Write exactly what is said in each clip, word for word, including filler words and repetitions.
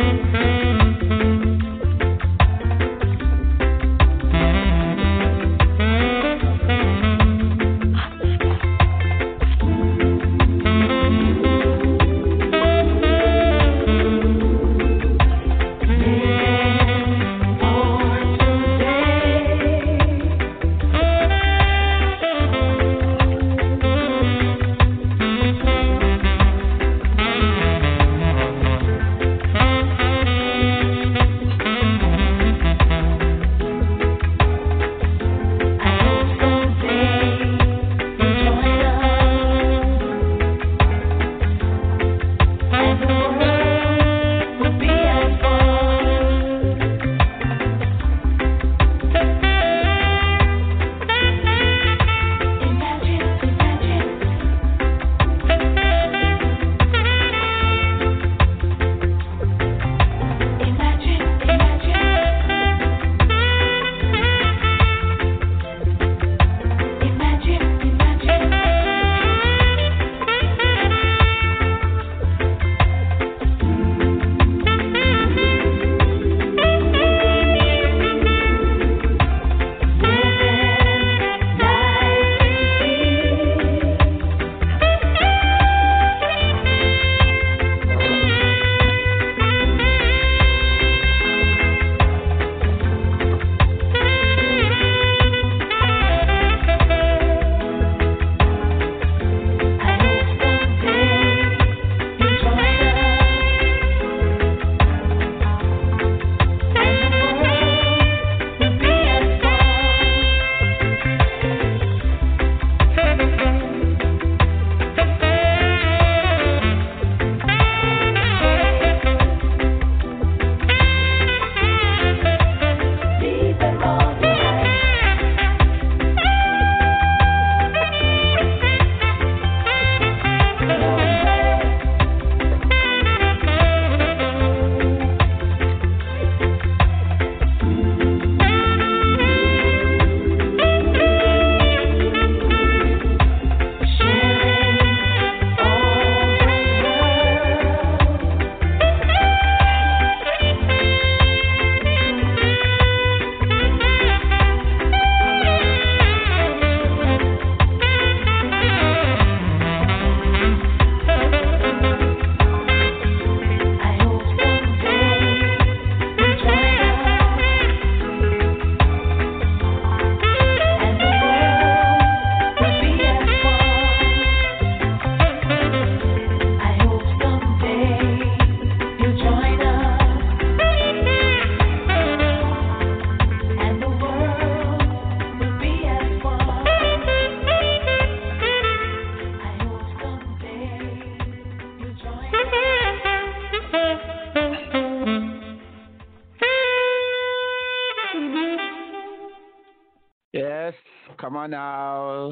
Yes, come on now.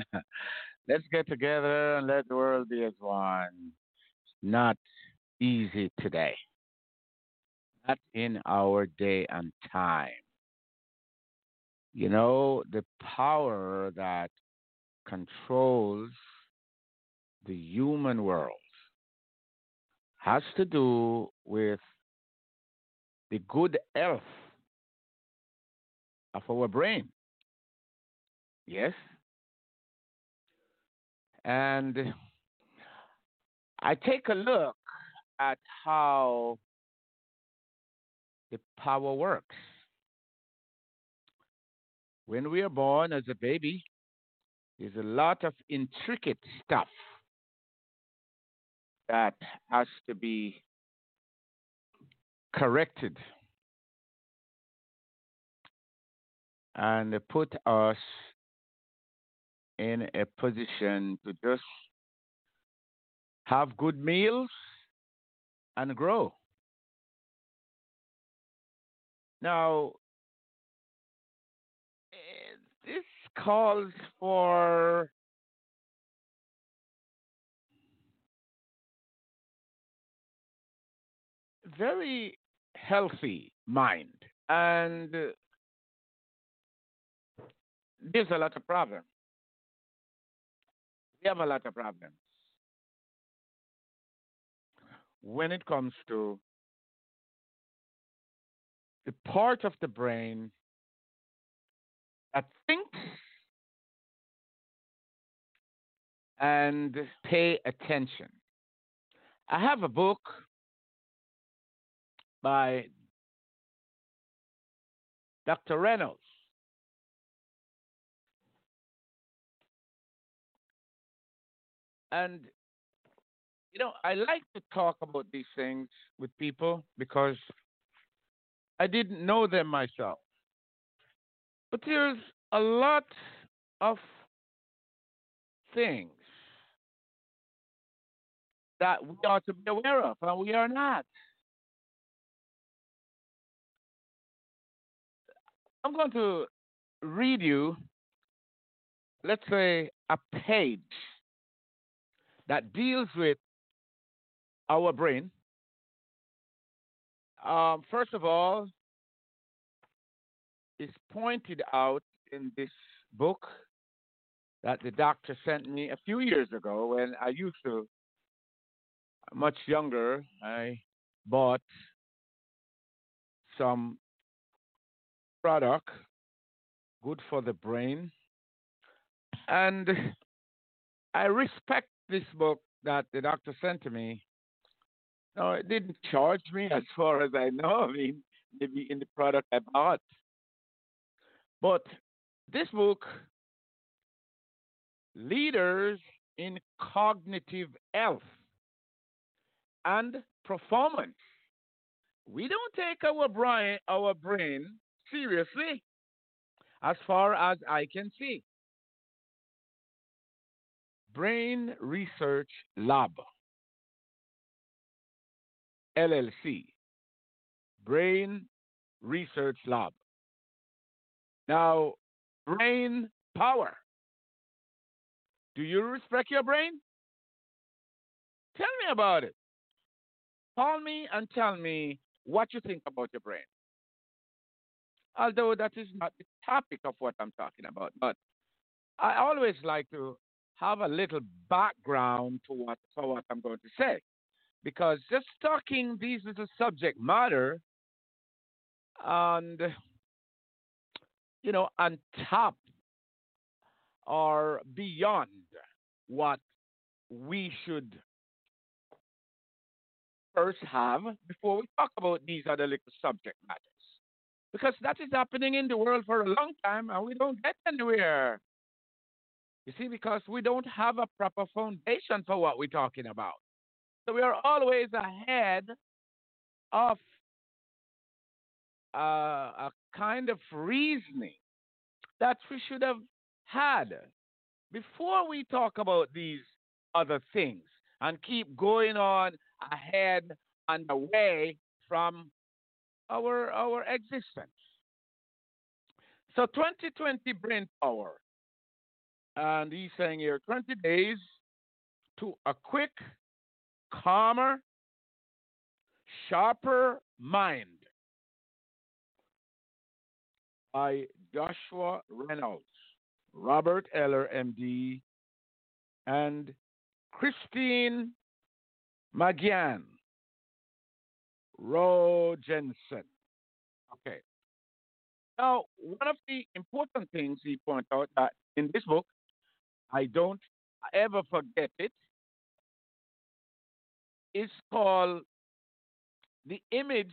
Let's get together and let the world be as one. Not easy today, not in our day and time. You know, the power that controls the human world has to do with the good health of our brain. Yes. And I take a look at how the power works. When we are born as a baby, there's a lot of intricate stuff that has to be corrected and put us in a position to just have good meals and grow. Now, eh, this calls for very healthy mind, and uh, there's a lot of problems. We have a lot of problems when it comes to the part of the brain that thinks and pay attention. I have a book by doctor Reynolds, and you know I like to talk about these things with people because I didn't know them myself. But there's a lot of things that we ought to be aware of, and we are not. I'm going to read you, let's say, a page that deals with our brain. Um, first of all, it's pointed out in this book that the doctor sent me a few years ago when I used to, much younger, I bought some product good for the brain. And I respect this book that the doctor sent to me. No, it didn't charge me as far as I know. I mean, maybe in the product I bought. But this book, Leaders in Cognitive Health and Performance. We don't take our brain, our brain seriously, as far as I can see. Brain Research Lab, L L C. Brain Research Lab. Now, brain power. Do you respect your brain? Tell me about it. Call me and tell me what you think about your brain. Although that is not the topic of what I'm talking about, but I always like to have a little background to what for what I'm going to say. Because just talking these little subject matter and you know on top or beyond what we should first have before we talk about these other little subject matters. Because that is happening in the world for a long time and we don't get anywhere. You see, because we don't have a proper foundation for what we're talking about. So we are always ahead of uh, a kind of reasoning that we should have had before we talk about these other things and keep going on ahead and away from our our existence. So twenty twenty brain power, and he's saying here twenty days to a quick, calmer, sharper mind by Joshua Reynolds, Robert Eller, M D, and Christine Magian Rogensen. Okay. Now, one of the important things he pointed out that in this book, I don't ever forget it, is called the image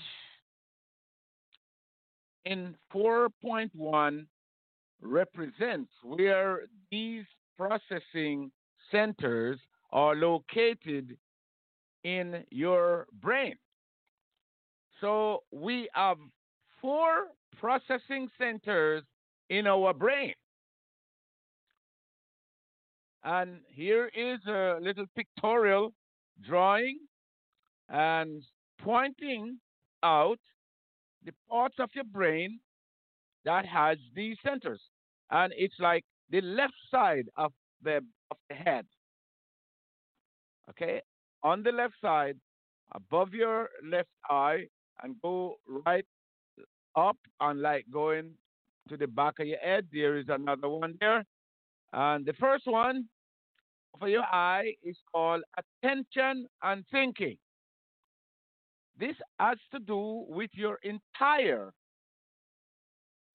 in four point one represents where these processing centers are located in your brain. So we have four processing centers in our brain. And here is a little pictorial drawing and pointing out the parts of your brain that has these centers. And it's like the left side of the of the head. Okay? On the left side, above your left eye, and go right up and like going to the back of your head. There is another one there. And the first one for your eye is called attention and thinking. This has to do with your entire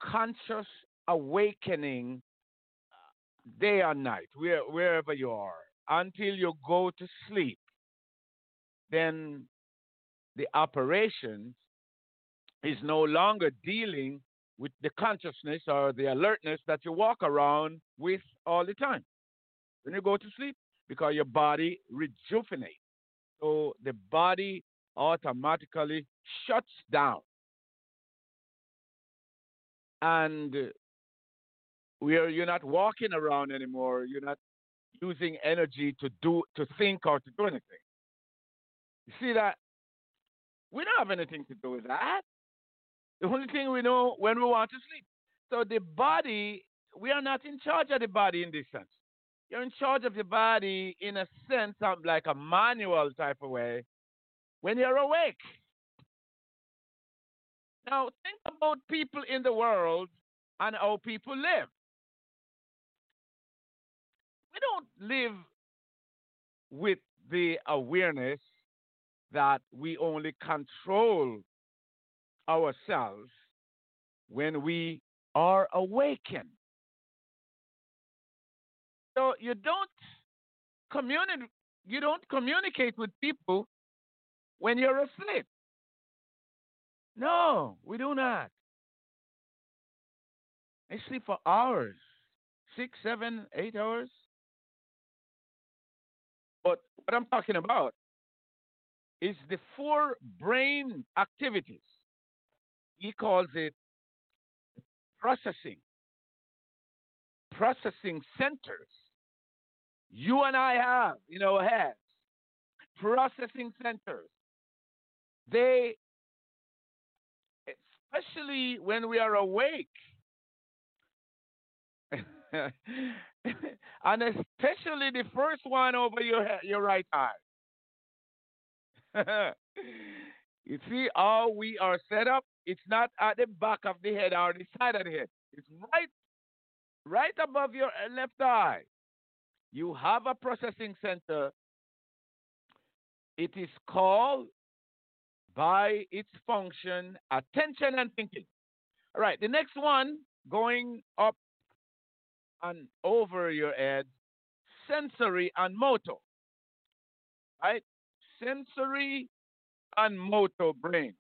conscious awakening day and night, where, wherever you are, until you go to sleep. Then the operation is no longer dealing with the consciousness or the alertness that you walk around with all the time when you go to sleep, because your body rejuvenates. So the body automatically shuts down. And where you're not walking around anymore, you're not using energy to do to think or to do anything. You see that we don't have anything to do with that. The only thing we know when we want to sleep. So the body, we are not in charge of the body in this sense. You're in charge of the body in a sense of like a manual type of way when you're awake. Now think about people in the world and how people live. We don't live with the awareness that we only control ourselves when we are awakened. So you don't communicate you don't communicate with people when you're asleep. No, we do not. I sleep for hours, six, seven, eight hours. But what I'm talking about is the four brain activities. He calls it processing, processing centers. You and I have in our heads processing centers. They, especially when we are awake, and especially the first one over your your right eye. You see how we are set up? It's not at the back of the head or the side of the head. It's right right above your left eye. You have a processing center. It is called by its function attention and thinking. All right, the next one going up and over your head, sensory and motor. Right? Sensory and motor brain.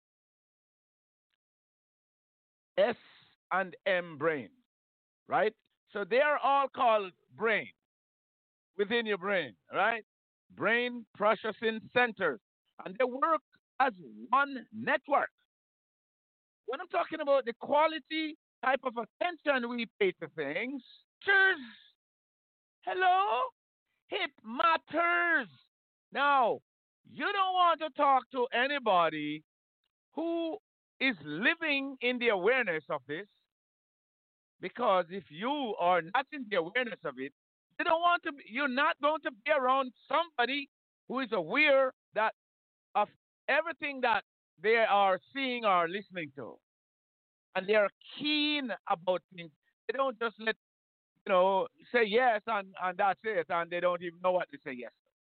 S and M brain. Right? So they are all called brain within your brain, right? Brain processing centers. And they work as one network. When I'm talking about the quality type of attention we pay to things, cheers. Hello? It matters. Now, you don't want to talk to anybody who is living in the awareness of this, because if you are not in the awareness of it, you don't want to. Be, you're not going to be around somebody who is aware that of everything that they are seeing or listening to, and they are keen about things. They don't just let you know say yes and and that's it, and they don't even know what to say yes.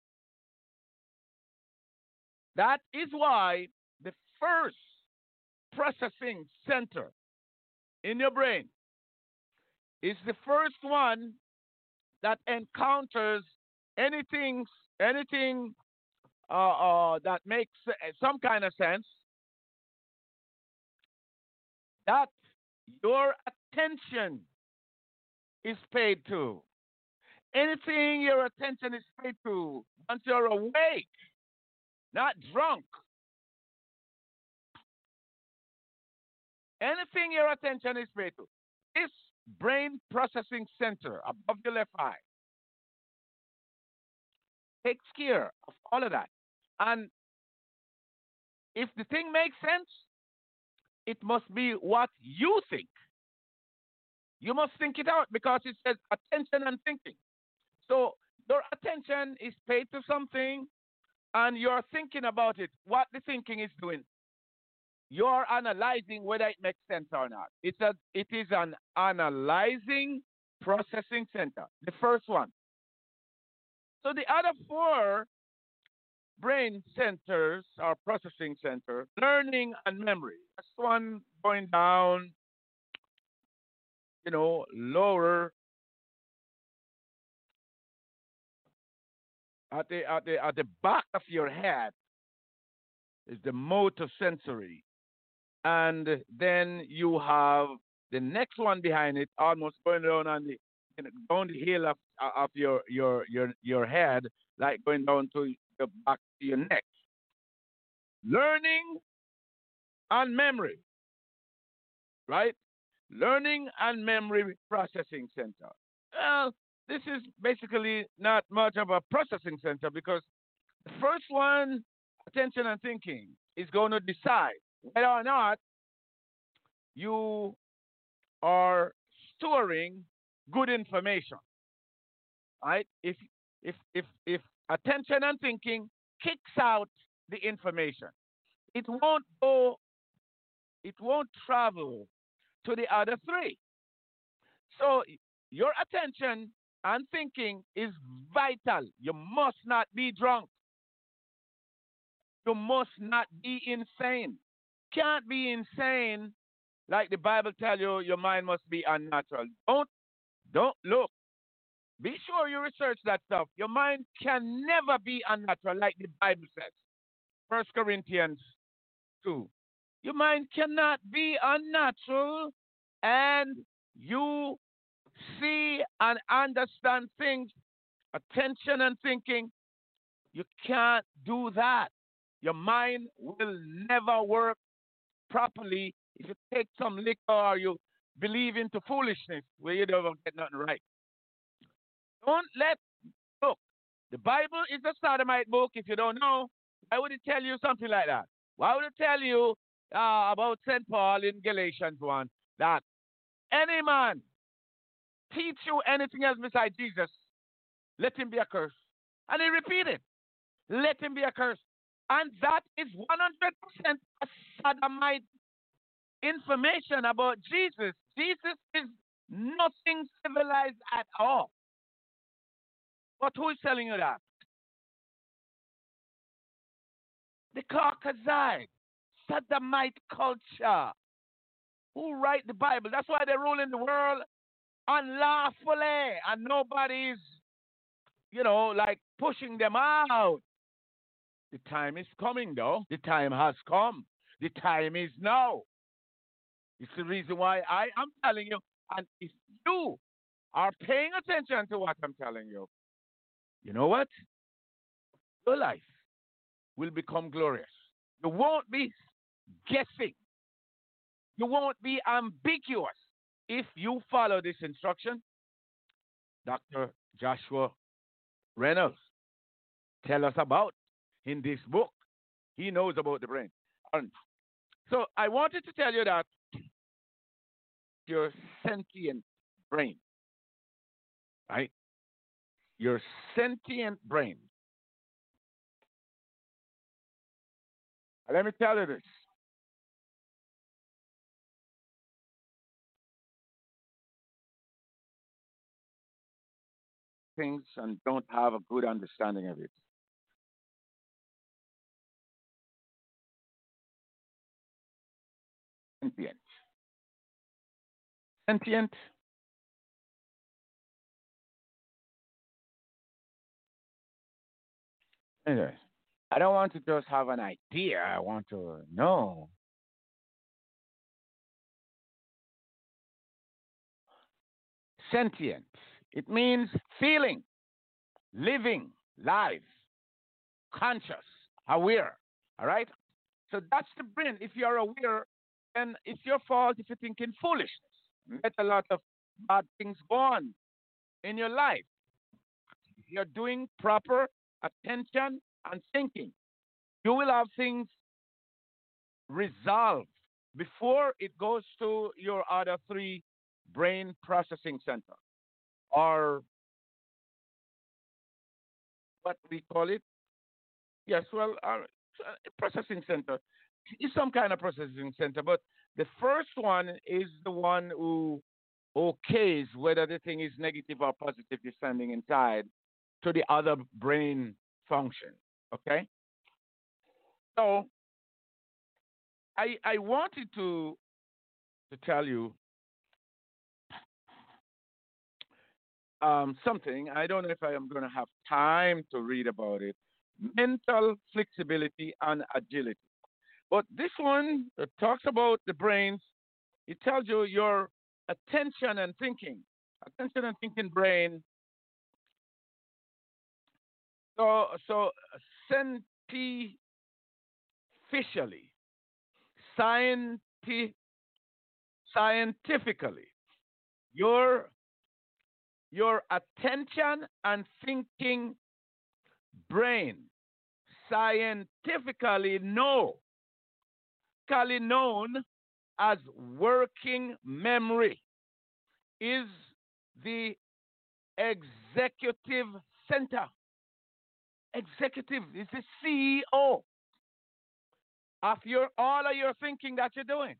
That is why the first processing center in your brain is the first one that encounters anything, anything uh, uh, that makes uh, some kind of sense, that your attention is paid to. Anything your attention is paid to once you're awake, not drunk. Anything your attention is paid to. This brain processing center above your left eye takes care of all of that. And if the thing makes sense, it must be what you think. You must think it out because it says attention and thinking. So your attention is paid to something and you're thinking about it, what the thinking is doing. You're analyzing whether it makes sense or not. It's a, it is an analyzing processing center, the first one. So the other four brain centers or processing center, learning and memory. That's one going down you know, lower at the at the at the back of your head is the motor sensory, and then you have the next one behind it, almost going down on the you know, down the hill of of your your your your head, like going down to the back to your neck. Learning and memory, right? Learning and memory processing center. Well, this is basically not much of a processing center because the first one, attention and thinking, is going to decide whether or not you are storing good information, right? If if if if attention and thinking kicks out the information, it won't go, it won't travel to the other three. So your attention and thinking is vital. You must not be drunk. You must not be insane. Can't be insane like the Bible tell you your mind must be unnatural. Don't don't look. Be sure you research that stuff. Your mind can never be unnatural like the Bible says. First Corinthians two. Your mind cannot be unnatural and you see and understand things, attention and thinking. You can't do that. Your mind will never work properly if you take some liquor or you believe into foolishness where you don't get nothing right. Don't let, look, the Bible is a sodomite book. If you don't know, why would it tell you something like that? Why would it tell you uh, about Saint Paul in Galatians one that any man teach you anything else besides Jesus, let him be accursed. And he repeated, let him be accursed. And that is one hundred percent a sodomite information about Jesus. Jesus is nothing civilized at all. But who is telling you that? The Caucasoid, sodomite culture. Who write the Bible? That's why they rule in the world unlawfully, and nobody's, you know, like pushing them out. The time is coming, though. The time has come. The time is now. It's the reason why I am telling you. And if you are paying attention to what I'm telling you, you know what? Your life will become glorious. You won't be guessing. You won't be ambiguous if you follow this instruction. Doctor Joshua Reynolds tell us about in this book. He knows about the brain. And so I wanted to tell you that your sentient brain, right? Your sentient brain. Let me tell you this. Things and don't have a good understanding of it. Sentient. Sentient. Anyway, I don't want to just have an idea. I want to know. Sentient. It means feeling, living, live, conscious, aware. All right? So that's the brain. If you're aware, then it's your fault if you're thinking foolishness. Let a lot of bad things go on in your life. If you're doing proper attention and thinking, you will have things resolved before it goes to your other three brain processing center, or what we call it. Yes, well, uh, processing center is some kind of processing center, but the first one is the one who okays whether the thing is negative or positive descending inside to the other brain function. Okay? So I I wanted to to tell you um, something. I don't know if I am going to have time to read about it. Mental flexibility and agility. But this one uh, talks about the brains. It tells you your attention and thinking, attention and thinking brain. So, so scientifically, scienti- scientifically, your your attention and thinking brain, scientifically know, known as working memory, is the executive center. Executive is the C E O of your all of your thinking that you're doing.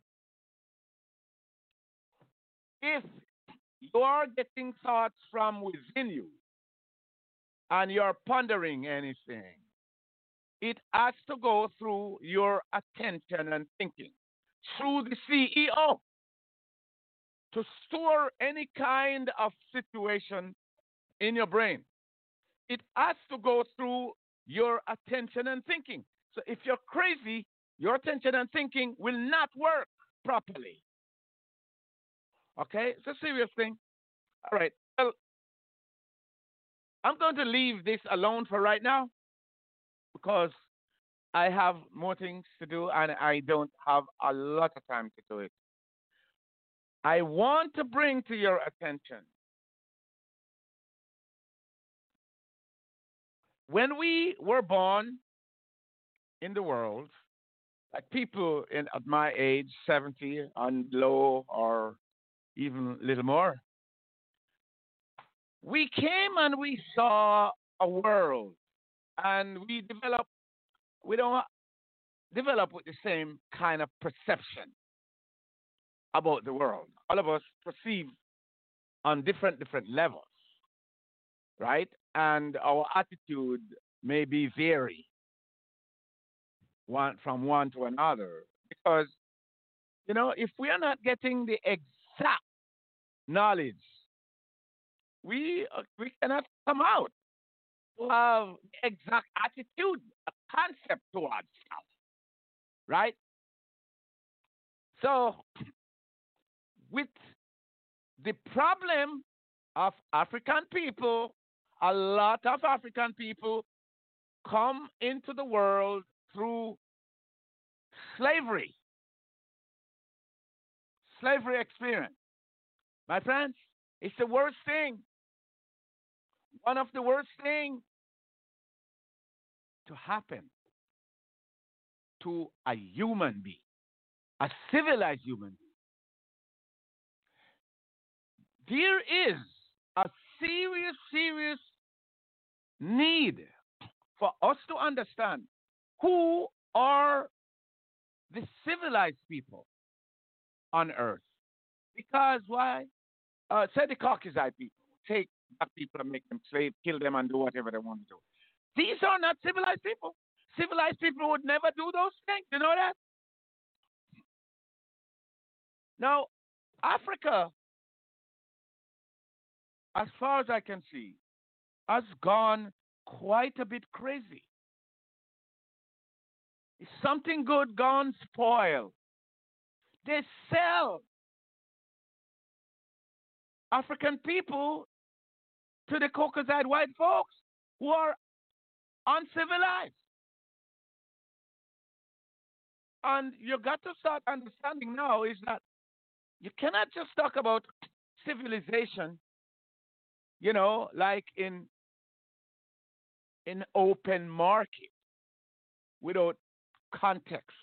If you are getting thoughts from within you and you're pondering anything, it has to go through your attention and thinking, through the C E O, to store any kind of situation in your brain. It has to go through your attention and thinking. So if you're crazy, your attention and thinking will not work properly. Okay? It's a serious thing. All right. Well, I'm going to leave this alone for right now because I have more things to do and I don't have a lot of time to do it. I want to bring to your attention when we were born in the world, like people in at my age, seventy and below, or even a little more, we came and we saw a world and we developed, we don't develop with the same kind of perception about the world. All of us perceive on different different levels, right? And our attitude may be vary one from one to another because you know if we are not getting the exact knowledge, we uh, we cannot come out to have exact attitude, a concept towards stuff, right? So with the problem of African people, a lot of African people come into the world through slavery, slavery experience. My friends, it's the worst thing, one of the worst things to happen to a human being, a civilized human being. There is a serious, serious need for us to understand who are the civilized people on earth. Because why? Uh, say the Caucasoid people take black people and make them slave, kill them, and do whatever they want to do. These are not civilized people. Civilized people would never do those things. You know that? Now, Africa, as far as I can see, has gone quite a bit crazy. Is something good gone spoiled? They sell African people to the Caucasoid white folks who are uncivilized. And you got to start understanding now is that you cannot just talk about civilization, you know, like in in open market without context.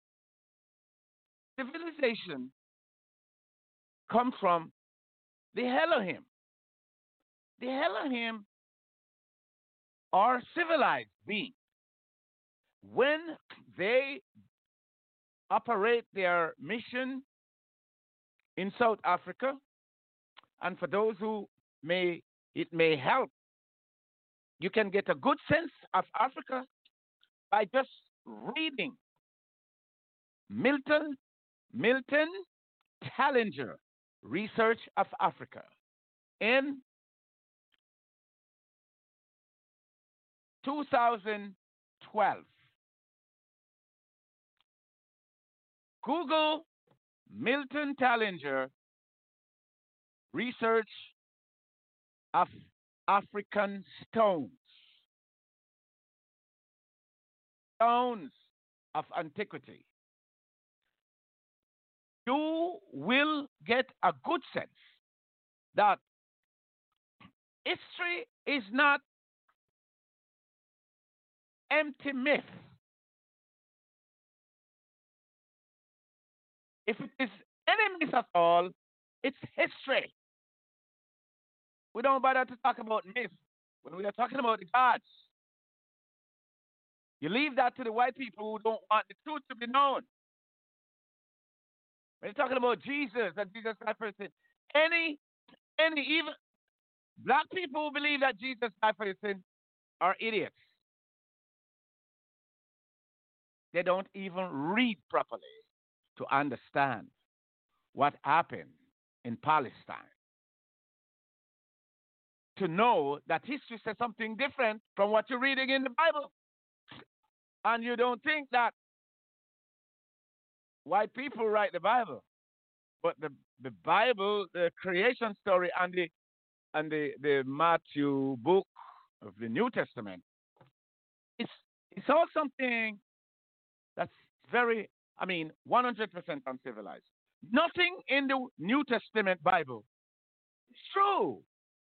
Civilization comes from the Elohim. The Elohim are civilized beings. When they operate their mission in South Africa, and for those who may, it may help, you can get a good sense of Africa by just reading Milton, Milton Tallinger, Research of Africa, in two thousand twelve. Google Milton Tallinger research of African stones, stones of antiquity. You will get a good sense that history is not empty myth. If it is any myth at all, it's history. We don't bother to talk about myth when we are talking about the gods. You leave that to the white people who don't want the truth to be known. When you're talking about Jesus and Jesus Christ, person, any, any, even black people who believe that Jesus died for your sin are idiots. They don't even read properly to understand what happened in Palestine. To know that history says something different from what you're reading in the Bible. And you don't think that white people write the Bible, but the, the Bible, the creation story, and the and the, the Matthew book of the New Testament, it's it's all something that's very, I mean, one hundred percent uncivilized. Nothing in the New Testament Bible is true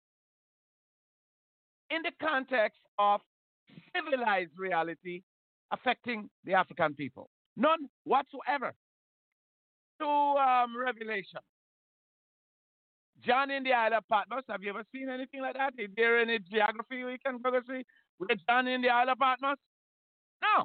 in the context of civilized reality affecting the African people. None whatsoever. To um, Revelation. John in the Isle of Patmos. Have you ever seen anything like that? Is there any geography we can go see with John in the Isle of Patmos? No.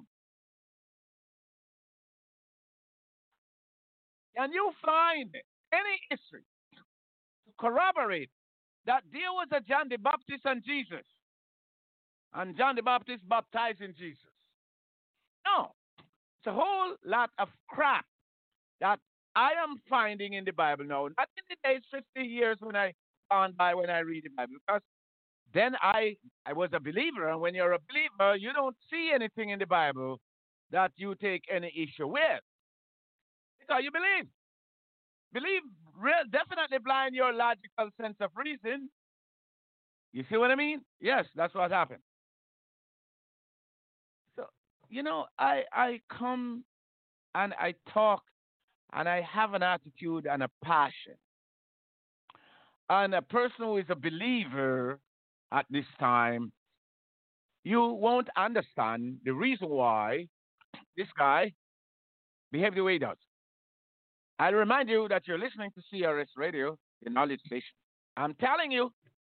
And you find any history to corroborate that there was a John the Baptist and Jesus, and John the Baptist baptizing Jesus. No. It's a whole lot of crap that I am finding in the Bible now. Not in the days fifty years when I found by when I read the Bible, because then I I was a believer, and when you're a believer, you don't see anything in the Bible that you take any issue with. Because you believe. Believe real, definitely blind your logical sense of reason. You see what I mean? Yes, that's what happened. So, you know, I I come and I talk and I have an attitude and a passion. And a person who is a believer at this time, you won't understand the reason why this guy behaved the way he does. I'll remind you that you're listening to C R S Radio, the knowledge station. I'm telling you,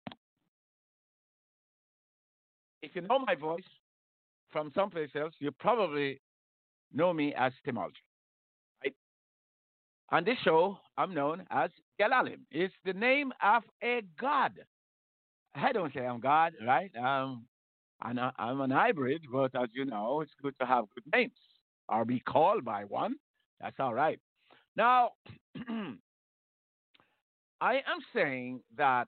if you know my voice from someplace else, you probably know me as Tim Aldrin. Right? On this show, I'm known as Galalim. It's the name of a god. I don't say I'm God, right? Um, I'm, a, I'm an hybrid, but as you know, it's good to have good names or be called by one. That's all right. Now, I am saying that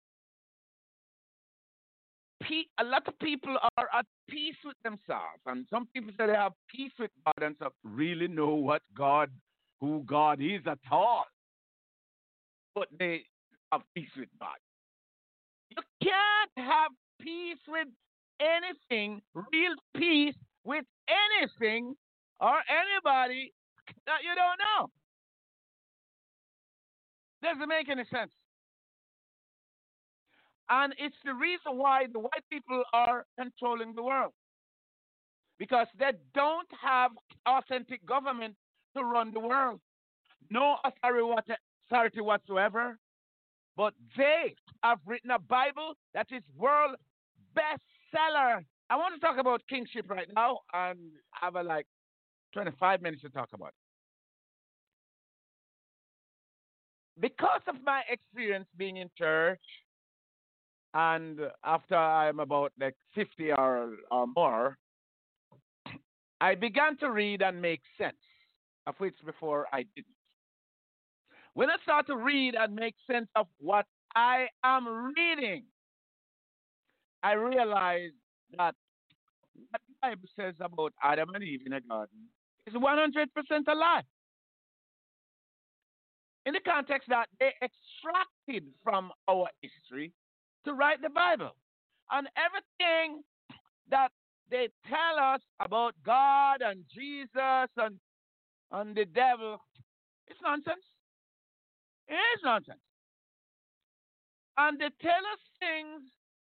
pe- a lot of people are at peace with themselves, and some people say they have peace with God and some really know what God, who God is at all, but they have peace with God. You can't have peace with anything, real peace with anything or anybody that you don't know. Doesn't make any sense. And it's the reason why the white people are controlling the world. Because they don't have authentic government to run the world. No authority whatsoever. But they have written a Bible that is world bestseller. I want to talk about kingship right now and have a, like twenty-five minutes to talk about it. Because of my experience being in church, and after I'm about like fifty or, or more, I began to read and make sense, of which before I didn't. When I start to read and make sense of what I am reading, I realize that what the Bible says about Adam and Eve in the garden is one hundred percent a lie. In the context that they extracted from our history to write the Bible. And everything that they tell us about God and Jesus and, and the devil, it's nonsense. It is nonsense. And they tell us things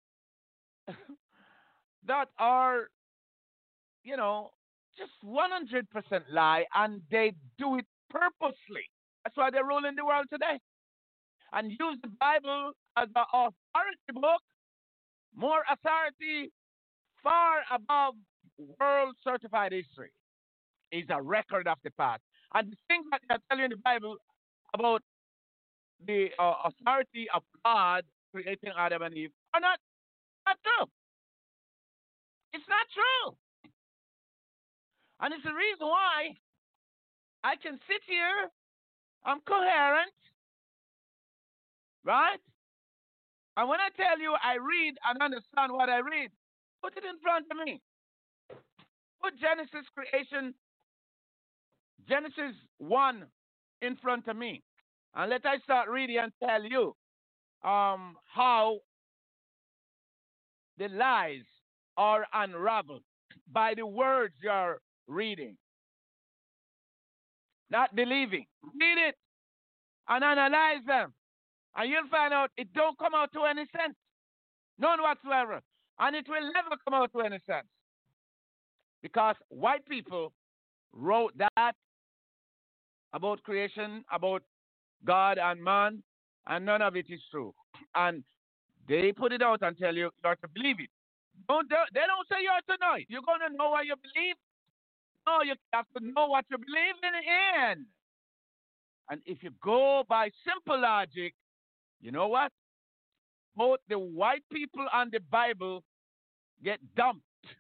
that are, you know, just one hundred percent lie, and they do it purposely. That's why they're ruling the world today. And use the Bible as the authority book, more authority far above world certified history. Is a record of the past. And the things that they tell you in the Bible about the uh, authority of God creating Adam and Eve are not, not true. It's not true. And it's the reason why I can sit here, I'm coherent, right? And when I tell you I read and understand what I read, put it in front of me. Put Genesis creation, Genesis one in front of me. And let I start reading and tell you um, how the lies are unraveled by the words you're reading. Not believing. Read it and analyze them. And you'll find out it don't come out to any sense. None whatsoever. And it will never come out to any sense. Because white people wrote that about creation, about God and man, and none of it is true. And they put it out and tell you you have to believe it. Don't they don't say you have to know it. You're gonna know what you believe. No, you have to know what you believe in. And if you go by simple logic, you know what? Both the white people and the Bible get dumped.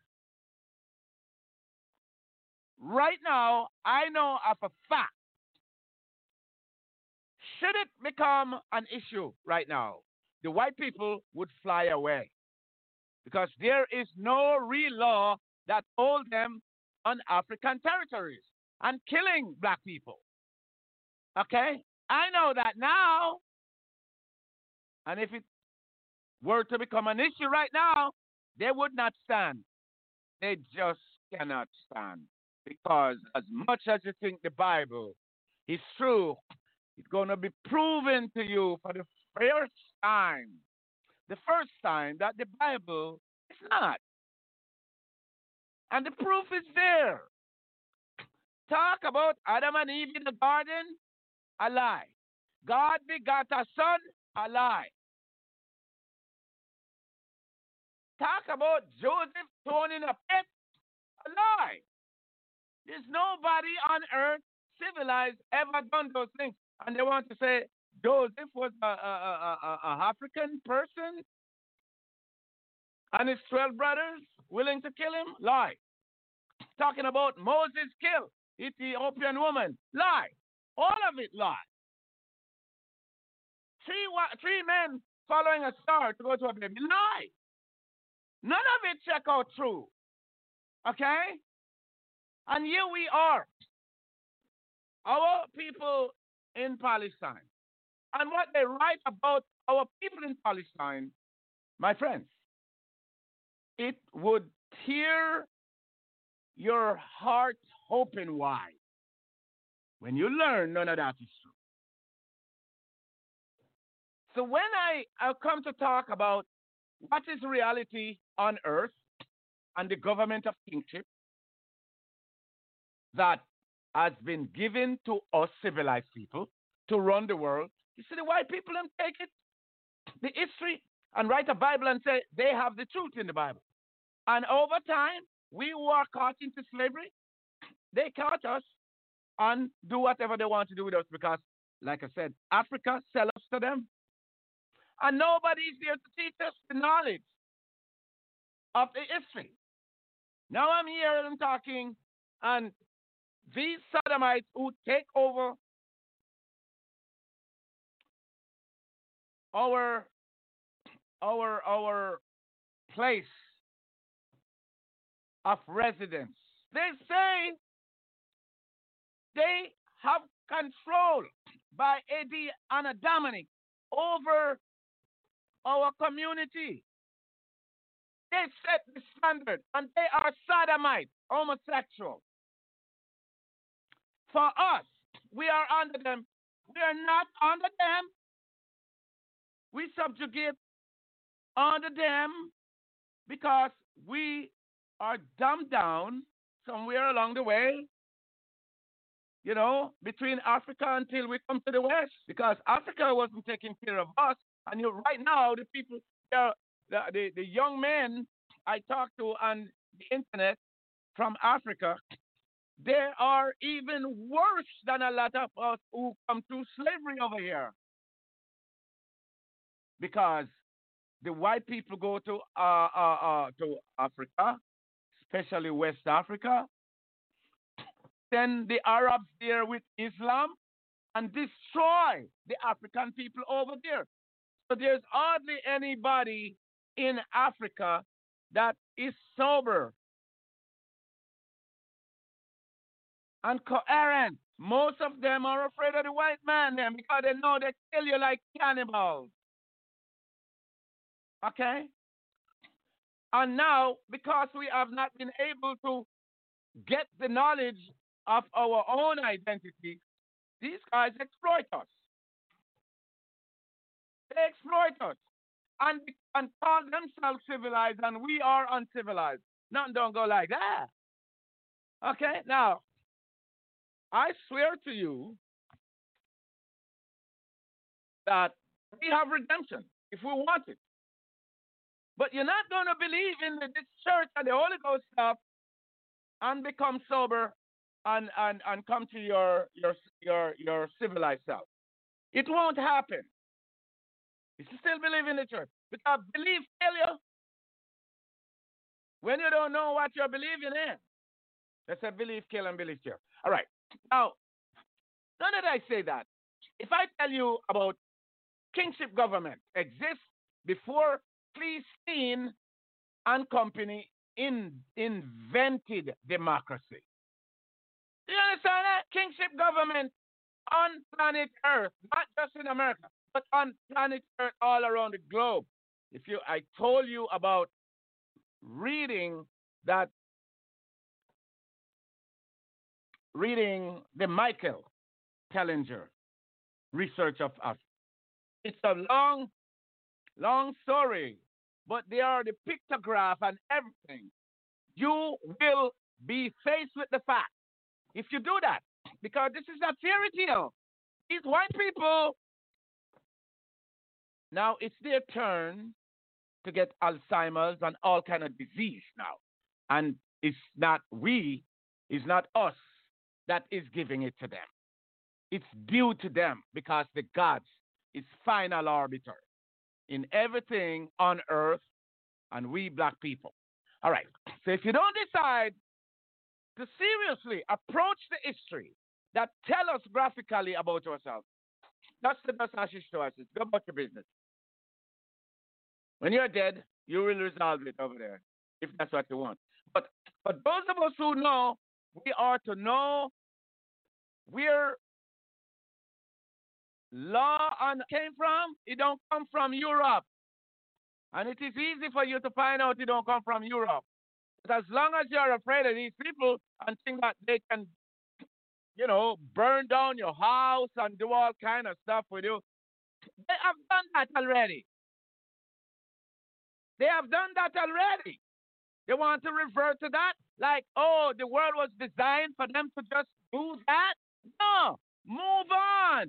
Right now, I know of a fact. Should it become an issue right now, the white people would fly away. Because there is no real law that holds them on African territories and killing black people. Okay? I know that now. And if it were to become an issue right now, they would not stand. They just cannot stand. Because as much as you think the Bible is true, it's going to be proven to you for the first time, the first time that the Bible is not. And the proof is there. Talk about Adam and Eve in the garden, a lie. God begot a son, a lie. Talk about Joseph thrown in a pit, a lie. There's nobody on earth civilized ever done those things. And they want to say Joseph was a, a, a, a, a African person and his twelve brothers willing to kill him? Lie. Talking about Moses killed Ethiopian woman? Lie. All of it lie. Three, three men following a star to go to a baby? Lie. None of it check out true. Okay? And here we are. Our people in Palestine. And what they write about our people in Palestine, my friends, it would tear your heart open wide when you learn none of that is true. So when I, I come to talk about what is reality on earth and the government of kingship that has been given to us civilized people to run the world, you see the white people don't take it, the history, and write a Bible and say they have the truth in the Bible. And over time, we who are caught into slavery, they caught us and do whatever they want to do with us because, like I said, Africa sell us to them. And nobody is there to teach us the knowledge of the history. Now I'm here and I'm talking, and these sodomites who take over our our our place of residence. They say they have control by Eddie and Dominic over our community. They set the standard and they are sodomite, homosexual. For us, we are under them. We are not under them. We subjugate under them because we are dumbed down somewhere along the way, you know, between Africa until we come to the West, because Africa wasn't taking care of us. And you right now, the people, the, the, the young men I talk to on the internet from Africa, they are even worse than a lot of us who come through slavery over here. Because the white people go to uh, uh, uh, to Africa, especially West Africa. Then the Arabs there with Islam and destroy the African people over there. So there's hardly anybody in Africa that is sober and coherent. Most of them are afraid of the white man then because they know they kill you like cannibals. Okay? And now, because we have not been able to get the knowledge of our own identity, these guys exploit us. They exploit us and, and call themselves civilized, and we are uncivilized. Nothing don't go like that. Okay? Now, I swear to you that we have redemption if we want it. But you're not going to believe in the, this church and the Holy Ghost stuff and become sober and, and, and come to your, your, your, your civilized self. It won't happen. You still believe in the church. Because belief kill you when you don't know what you're believing in. That's a belief kill and belief kill. All right. Now, now that I say that, if I tell you about kingship government exists before Cleese and company in, invented democracy. Do you understand that? Kingship government on planet Earth, not just in America, but on planet Earth all around the globe. If you, I told you about reading that, reading the Michael Tellinger research of us. It's a long, long story, but they are the pictograph and everything. You will be faced with the fact if you do that, because this is a fairy tale. These white people, now it's their turn to get Alzheimer's and all kind of disease now. And it's not we, it's not us that is giving it to them. It's due to them because the gods is final arbiter in everything on earth and we black people. All right. So if you don't decide to seriously approach the history that tell us graphically about ourselves, that's the best ashes to us. Go about your business. When you're dead, you will resolve it over there, if that's what you want. But for those of us who know, we are to know where law and came from. It don't come from Europe. And it is easy for you to find out it don't come from Europe. But as long as you're afraid of these people and think that they can, you know, burn down your house and do all kind of stuff with you, they have done that already. They have done that already. They want to revert to that? Like, oh, the world was designed for them to just do that? No. Move on.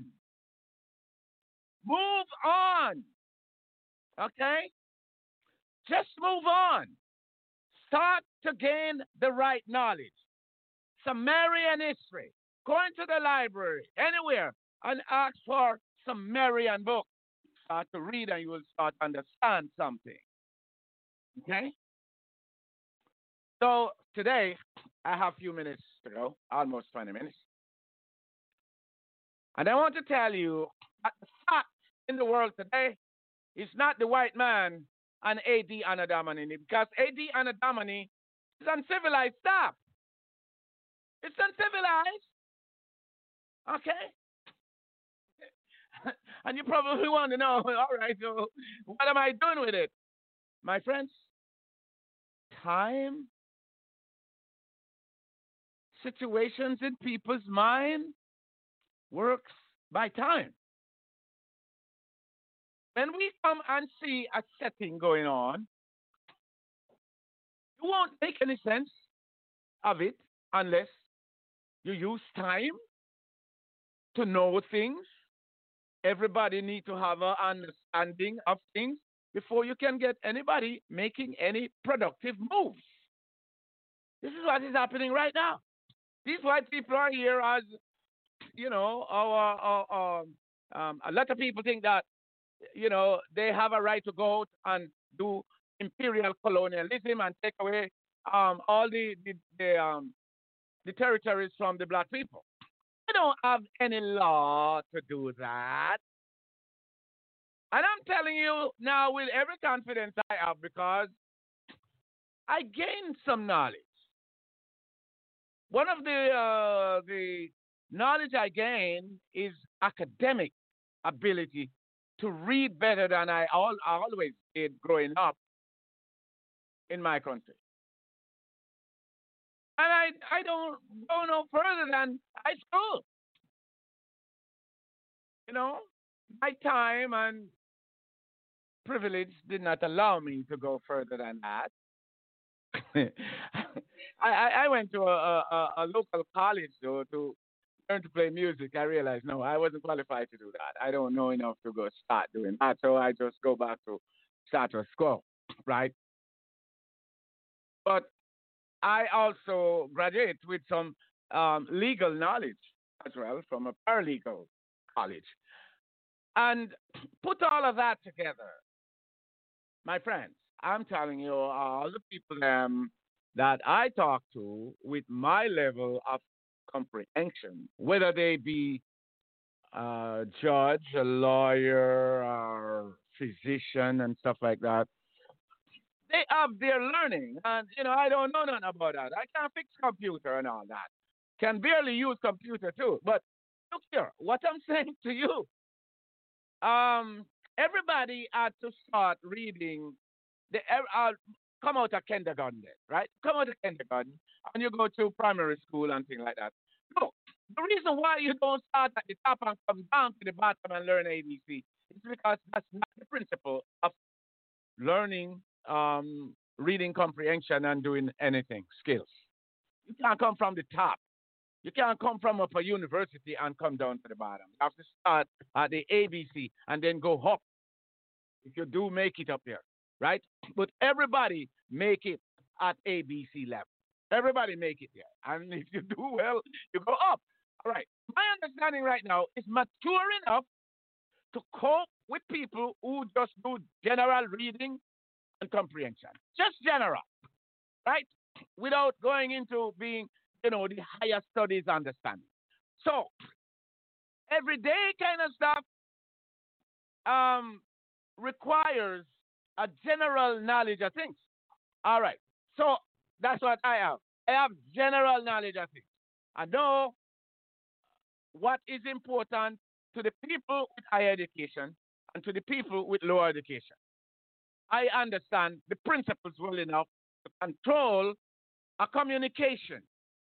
Move on. Okay? Just move on. Start to gain the right knowledge. Sumerian history. Go into the library, anywhere, and ask for Sumerian book. Start to read and you will start to understand something. Okay? So today, I have a few minutes to go, almost twenty minutes. And I want to tell you that the fact in the world today is not the white man and A D Anadamani, because A D Anadamani It's uncivilized stuff. It's uncivilized. Okay? And you probably want to know, all right, so what am I doing with it? My friends, time, situations in people's mind works by time. When we come and see a setting going on, you won't make any sense of it unless you use time to know things. Everybody need to have an understanding of things before you can get anybody making any productive moves. This is what is happening right now. These white people are here as, you know, our, our, our um, a lot of people think that, you know, they have a right to go out and do imperial colonialism and take away um, all the the, the, um, the territories from the black people. They don't have any law to do that. And I'm telling you now with every confidence I have because I gained some knowledge. One of the uh, the knowledge I gained is academic ability to read better than I, all, I always did growing up in my country. And I I don't go no further than high school. You know, my time and privilege did not allow me to go further than that. I, I, I went to a, a, a local college though to learn to play music. I realized no, I wasn't qualified to do that. I don't know enough to go start doing that, so I just go back to status quo, right? But I also graduate with some um, legal knowledge as well from a paralegal college, and put all of that together, my friends. I'm telling you, all the people um, that I talk to with my level of comprehension, whether they be a judge, a lawyer, or physician, and stuff like that, they have their learning. And, you know, I don't know nothing about that. I can't fix computer and all that. Can barely use computer too. But look here, what I'm saying to you, um, everybody had to start reading the uh, come out of kindergarten, then, right? Come out of kindergarten, and you go to primary school and things like that. Look, the reason why you don't start at the top and come down to the bottom and learn A B C is because that's not the principle of learning, um, reading comprehension, and doing anything skills. You can't come from the top. You can't come from up a university and come down to the bottom. You have to start at the A B C and then go up if you do make it up there, right? But everybody make it at A B C level. Everybody make it there. And if you do well, you go up. All right. My understanding right now is mature enough to cope with people who just do general reading and comprehension. Just general, right? Without going into being, you know, the higher studies understanding. So, everyday kind of stuff um, requires a general knowledge of things. All right. So, that's what I have. I have general knowledge of things. I know what is important to the people with higher education and to the people with lower education. I understand the principles well enough to control a communication,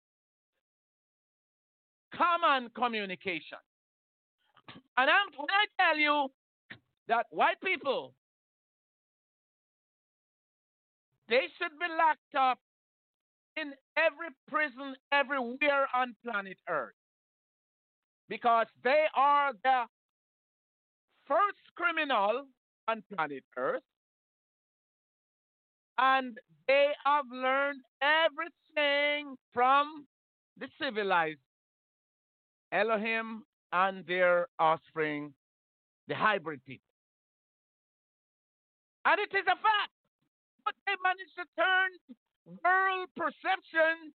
common communication. And I'm, when I tell you that white people, they should be locked up in every prison everywhere on planet Earth because they are the first criminal on planet Earth and they have learned everything from the civilized Elohim and their offspring, the hybrid people. And it is a fact. But they managed to turn world perception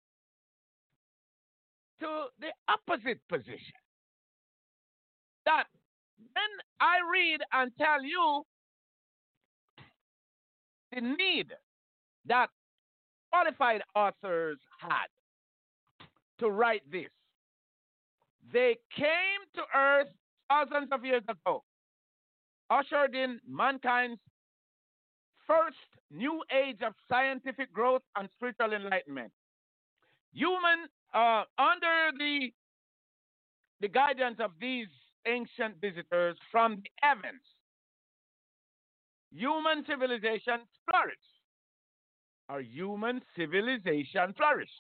to the opposite position. That when I read and tell you the need that qualified authors had to write this. They came to earth thousands of years ago, ushered in mankind's first new age of scientific growth and spiritual enlightenment. Human, uh, under the, the guidance of these ancient visitors from the heavens, human civilization flourished. Our human civilization flourished.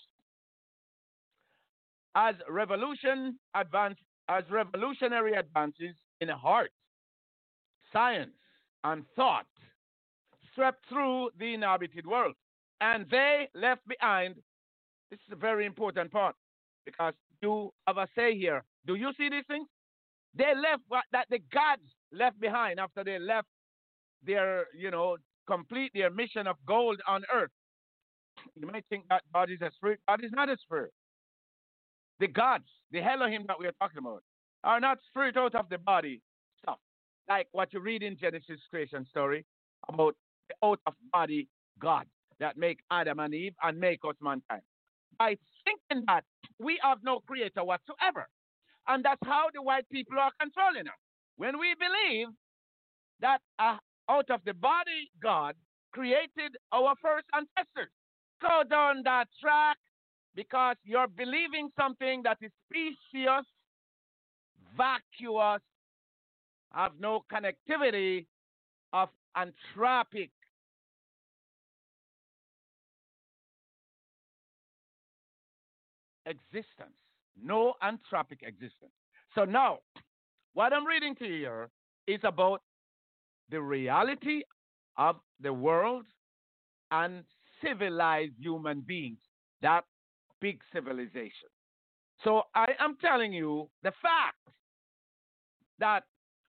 As revolution advanced, as revolutionary advances in art, science, and thought swept through the inhabited world, and they left behind. This is a very important part because you have a say here. Do you see these things? They left what that the gods left behind after they left their, you know, complete their mission of gold on earth. You might think that God is a spirit. God is not a spirit. The gods, the Elohim that we are talking about, are not spirit out of the body stuff, like what you read in Genesis creation story about the out of body God that make Adam and Eve and make us mankind. By thinking that we have no creator whatsoever. And that's how the white people are controlling us. When we believe that uh, out of the body God created our first ancestors. Go down that track because you're believing something that is specious, vacuous, have no connectivity of anthropic existence. No anthropic existence. So now, what I'm reading to you here is about the reality of the world and civilized human beings, that big civilization. So I am telling you the fact that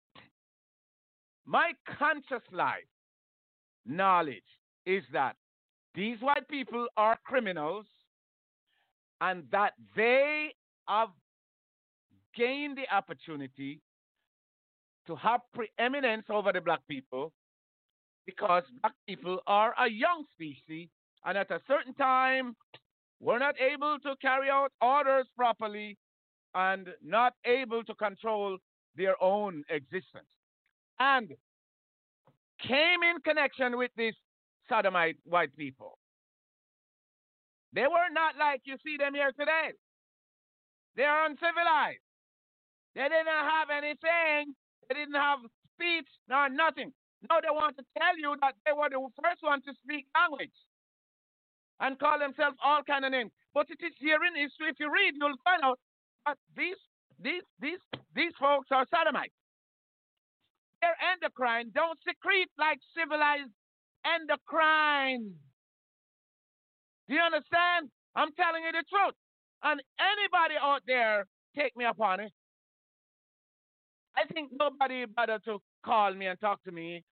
my conscious life knowledge is that these white people are criminals and that they have gained the opportunity to have preeminence over the black people because black people are a young species and at a certain time were not able to carry out orders properly and not able to control their own existence. And came in connection with these sodomite white people. They were not like you see them here today. They are uncivilized. They didn't have anything. They didn't have speech nor nothing. No, they want to tell you that they were the first one to speak language and call themselves all kind of names. But it is here in history. If you read, you'll find out that these these these these folks are sodomites. Their endocrine don't secrete like civilized endocrine. Do you understand? I'm telling you the truth. And anybody out there, take me upon it. I think nobody bothered to call me and talk to me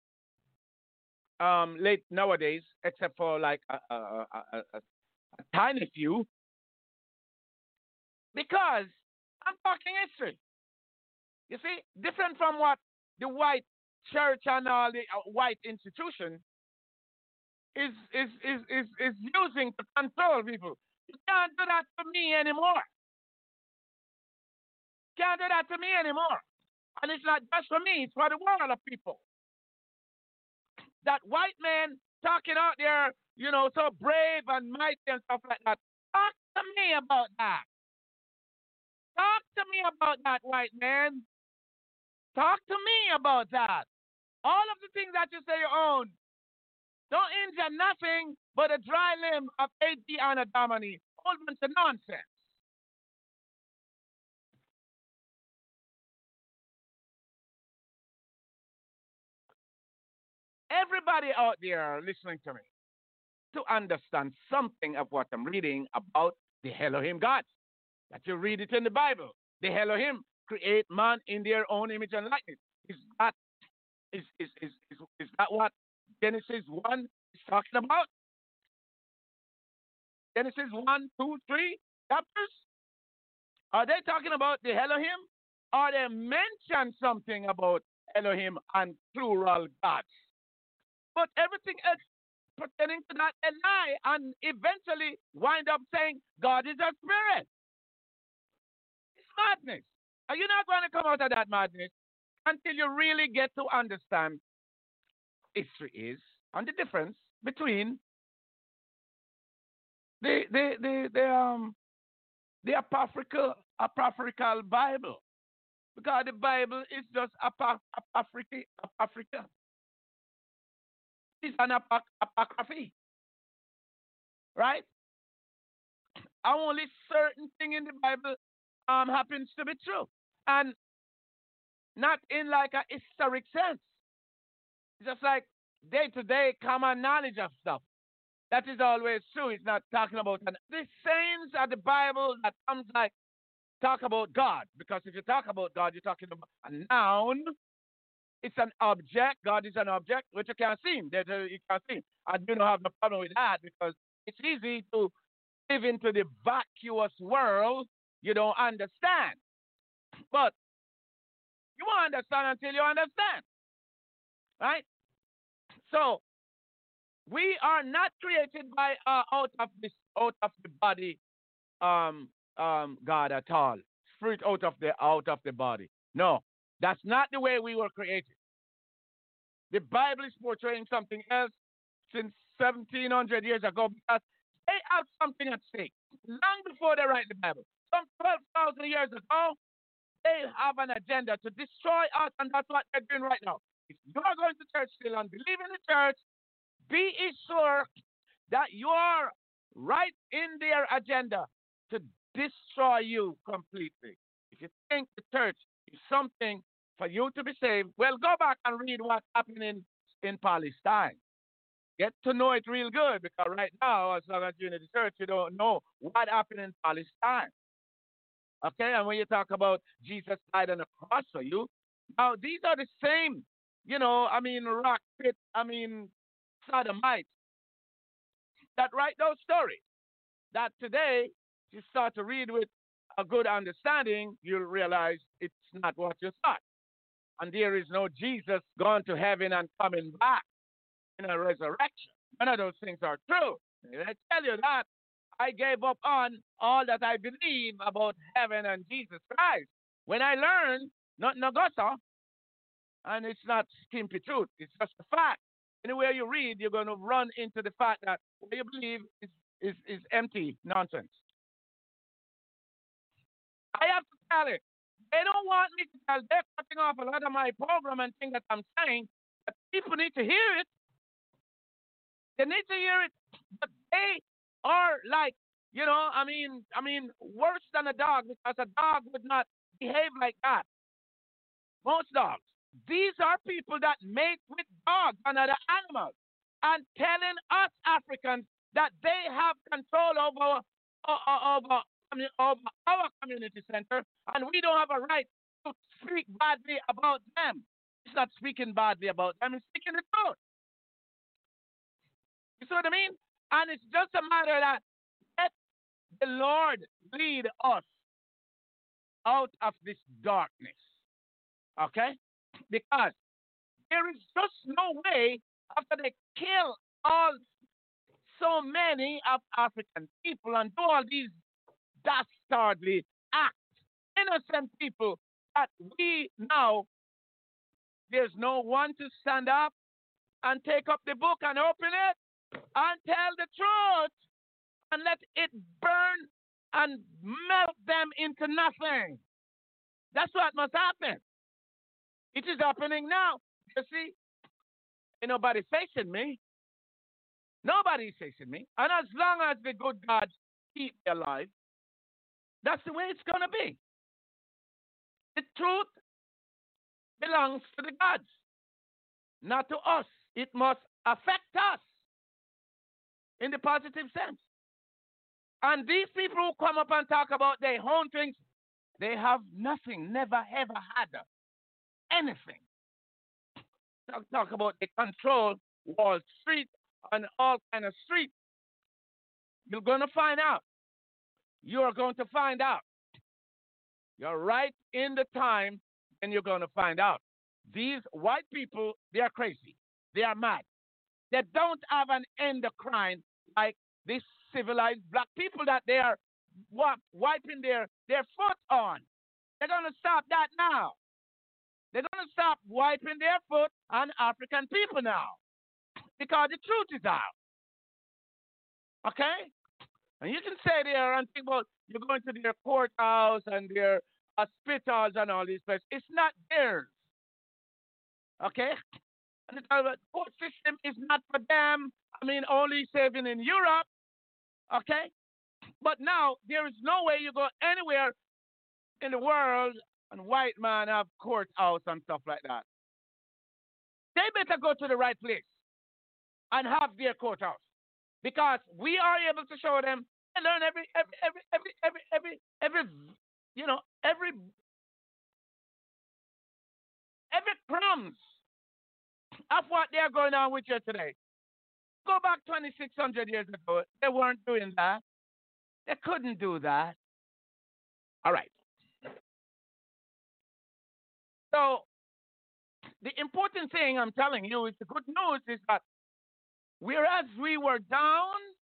um, late nowadays, except for like a, a, a, a, a tiny few, because I'm talking history. You see, different from what the white church and all the uh, white institution is is, is is is using to control people. You can't do that to me anymore. Can't do that to me anymore. And it's not just for me, it's for the world of people. That white man talking out there, you know, so brave and mighty and stuff like that. Talk to me about that. Talk to me about that, white man. Talk to me about that. All of the things that you say you own don't injure nothing but a dry limb of A D and a Domini. Whole bunch of nonsense. Everybody out there listening to me to understand something of what I'm reading about the Elohim gods. That you read it in the Bible. The Elohim create man in their own image and likeness. Is that is is is is, is that what Genesis one is talking about? Genesis one, two, three chapters? Are they talking about the Elohim? Or they mention something about Elohim and plural gods? But everything else, pertaining to that, they lie and eventually wind up saying God is a spirit. It's madness. And you're not going to come out of that madness until you really get to understand history is and the difference between the the the, the um the apocryphal apocryphal Bible, because the Bible is just apocryphy. Apocrypha. It's an apocryphy, right? Only certain thing in the Bible um happens to be true, and not in like a historic sense. It's just like day to day common knowledge of stuff. That is always true. It's not talking about an, the sayings of the Bible that comes like talk about God. Because if you talk about God, you're talking about a noun. It's an object. God is an object, which you can't see. That you can't see. I do not have no problem with that because it's easy to live into the vacuous world you don't understand. But you won't understand until you understand. Right? So we are not created by uh, out of this out of the body um um God at all. Spirit out of the out of the body. No, that's not the way we were created. The Bible is portraying something else since seventeen hundred years ago because they have something at stake. Long before they write the Bible, some twelve thousand years ago, they have an agenda to destroy us, and that's what they're doing right now. If you are going to church still and believe in the church, be sure that you are right in their agenda to destroy you completely. If you think the church is something for you to be saved, well, go back and read what's happening in Palestine. Get to know it real good because right now, as long as you're in the church, you don't know what happened in Palestine. Okay, and when you talk about Jesus died on the cross for you, now these are the same, you know, I mean, rock pit, I mean, sodomites that write those stories. That today, if you start to read with a good understanding, you'll realize it's not what you thought. And there is no Jesus going to heaven and coming back in a resurrection. None of those things are true. And I tell you that I gave up on all that I believe about heaven and Jesus Christ. When I learned, not Nagosa, and it's not skimpy truth, it's just a fact. Anywhere you read, you're going to run into the fact that what you believe is, is, is empty nonsense. I have to tell it. They don't want me to tell. They're cutting off a lot of my program and things that I'm saying. But people need to hear it. They need to hear it. But they are like, you know, I mean, I mean, worse than a dog because a dog would not behave like that. Most dogs. These are people that mate with dogs and other animals and telling us Africans that they have control over, over, over our community center and we don't have a right to speak badly about them. It's not speaking badly about them, it's speaking the truth. You see what I mean? And it's just a matter that let the Lord lead us out of this darkness. Okay? Because there is just no way after they kill all so many of African people and do all these dastardly acts, innocent people, that we now, there's no one to stand up and take up the book and open it and tell the truth and let it burn and melt them into nothing. That's what must happen. It is happening now. You see, ain't nobody facing me. Nobody's facing me. And as long as the good gods keep me alive, that's the way it's going to be. The truth belongs to the gods, not to us. It must affect us in the positive sense. And these people who come up and talk about their own things, they have nothing, never ever had anything. Talk, talk about the control Wall Street and all kind of street. You're going to find out. You're going to find out. You're right in the time and you're going to find out. These white people, they are crazy. They are mad. They don't have an endocrine like these civilized black people that they are wiping their, their foot on. They're going to stop that now. They're going to stop wiping their foot on African people now because the truth is out. Okay? And you can say there and think about you're going to their courthouse and their hospitals and all these places. It's not theirs. Okay? And the court system is not for them. I mean, only saving in Europe. Okay? But now there is no way you go anywhere in the world and white man have courthouse and stuff like that. They better go to the right place and have their courthouse. Because we are able to show them and learn every every every every every every every you know every every crumbs of what they're going on with you today. Go back twenty-six hundred years ago. They weren't doing that. They couldn't do that. All right. So the important thing I'm telling you is the good news is that whereas we were down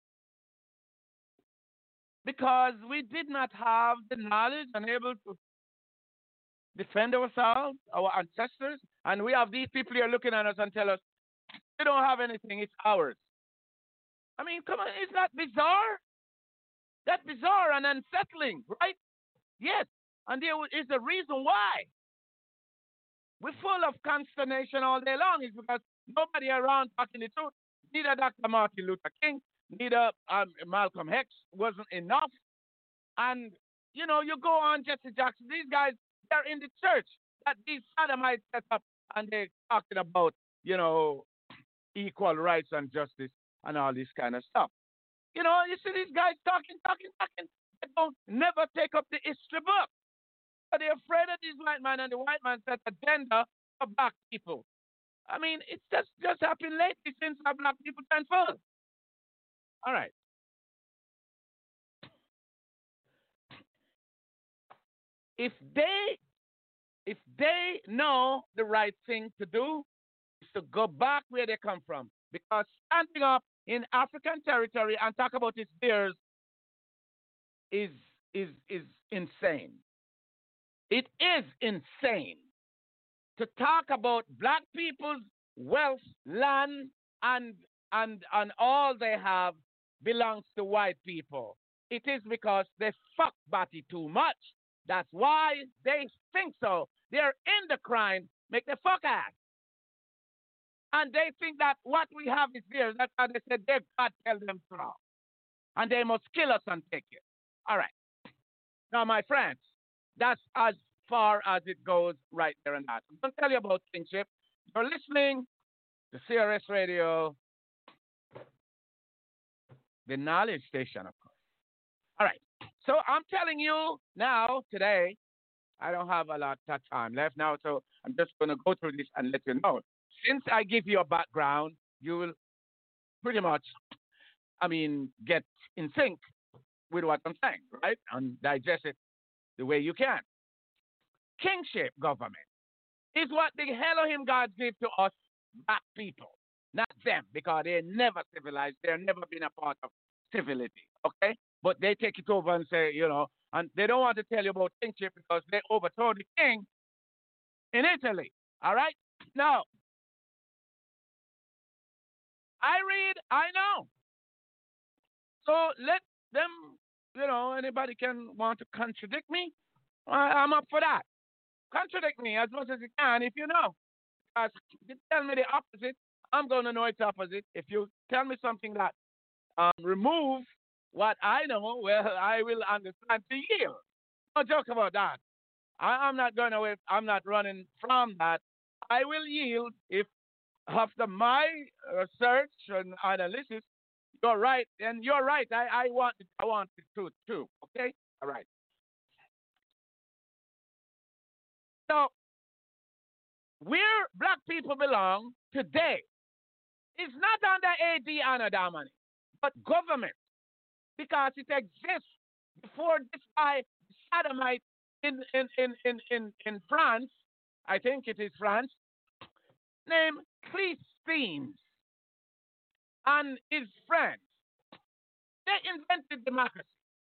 because we did not have the knowledge and able to defend ourselves, our ancestors, and we have these people here looking at us and tell us, we don't have anything, it's ours. I mean, come on, is that bizarre? That's bizarre and unsettling, right? Yes, and there is a reason why. We're full of consternation all day long. It's because nobody around talking the truth. Neither Doctor Martin Luther King, neither um, Malcolm X wasn't enough. And, you know, you go on Jesse Jackson, these guys, they're in the church that these sodomites set up and they're talking about, you know, equal rights and justice and all this kind of stuff. You know, you see these guys talking, talking, talking. They don't never take up the history book. But they're afraid of this white man, and the white man sets agenda for black people. I mean, it's just, just happened lately since our black people turned full. All right. If they if they know the right thing to do is to go back where they come from. Because standing up in African territory and talk about its bears is is is insane. It is insane to talk about black people's wealth, land, and and and all they have belongs to white people. It is because they fuck Batty too much. That's why they think so. They're in the crime, make the fuck ass. And they think that what we have is theirs. That's how they said their God tell them so. And they must kill us and take it. All right. Now, my friends, that's as far as it goes right there and that. I'm going to tell you about kingship. You're listening to C R S Radio, the knowledge station, of course. All right. So I'm telling you now, today, I don't have a lot of time left now, so I'm just going to go through this and let you know. Since I give you a background, you will pretty much, I mean, get in sync with what I'm saying, right? And digest it the way you can. Kingship government is what the Elohim God gave to us black people, not them, because they're never civilized. They've never been a part of civility, okay? But they take it over and say, you know, and they don't want to tell you about kingship because they overthrew the king in Italy, all right? Now, I read, I know. So let them, you know, anybody can want to contradict me. I, I'm up for that. Contradict me as much as you can if you know. Because if you tell me the opposite, I'm going to know it's opposite. If you tell me something that um, remove what I know, well, I will understand to yield. No joke about that. I, I'm not going away. I'm not running from that. I will yield if after my uh, search and analysis, you're right, and you're right. I, I want it, I want the truth too. Okay, all right. So where black people belong today is not under A D Anno Domini, but government, because it exists before this guy sodomite in in, in, in, in in France. I think it is France, named Cleisthenes. and his friends, they invented democracy.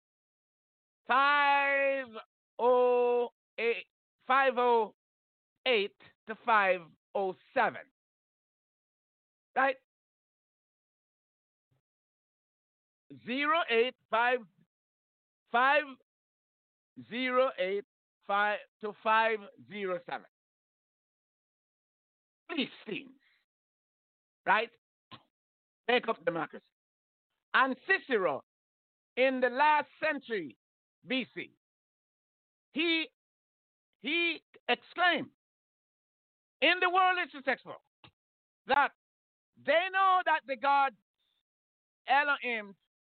five oh eight, five oh eight to five oh seven, right? Zero eight five five zero eight five to five zero seven. Philistines, right? Make up democracy. And Cicero, in the last century B C, he he exclaimed in the World History Textbook that they know that the God Elohim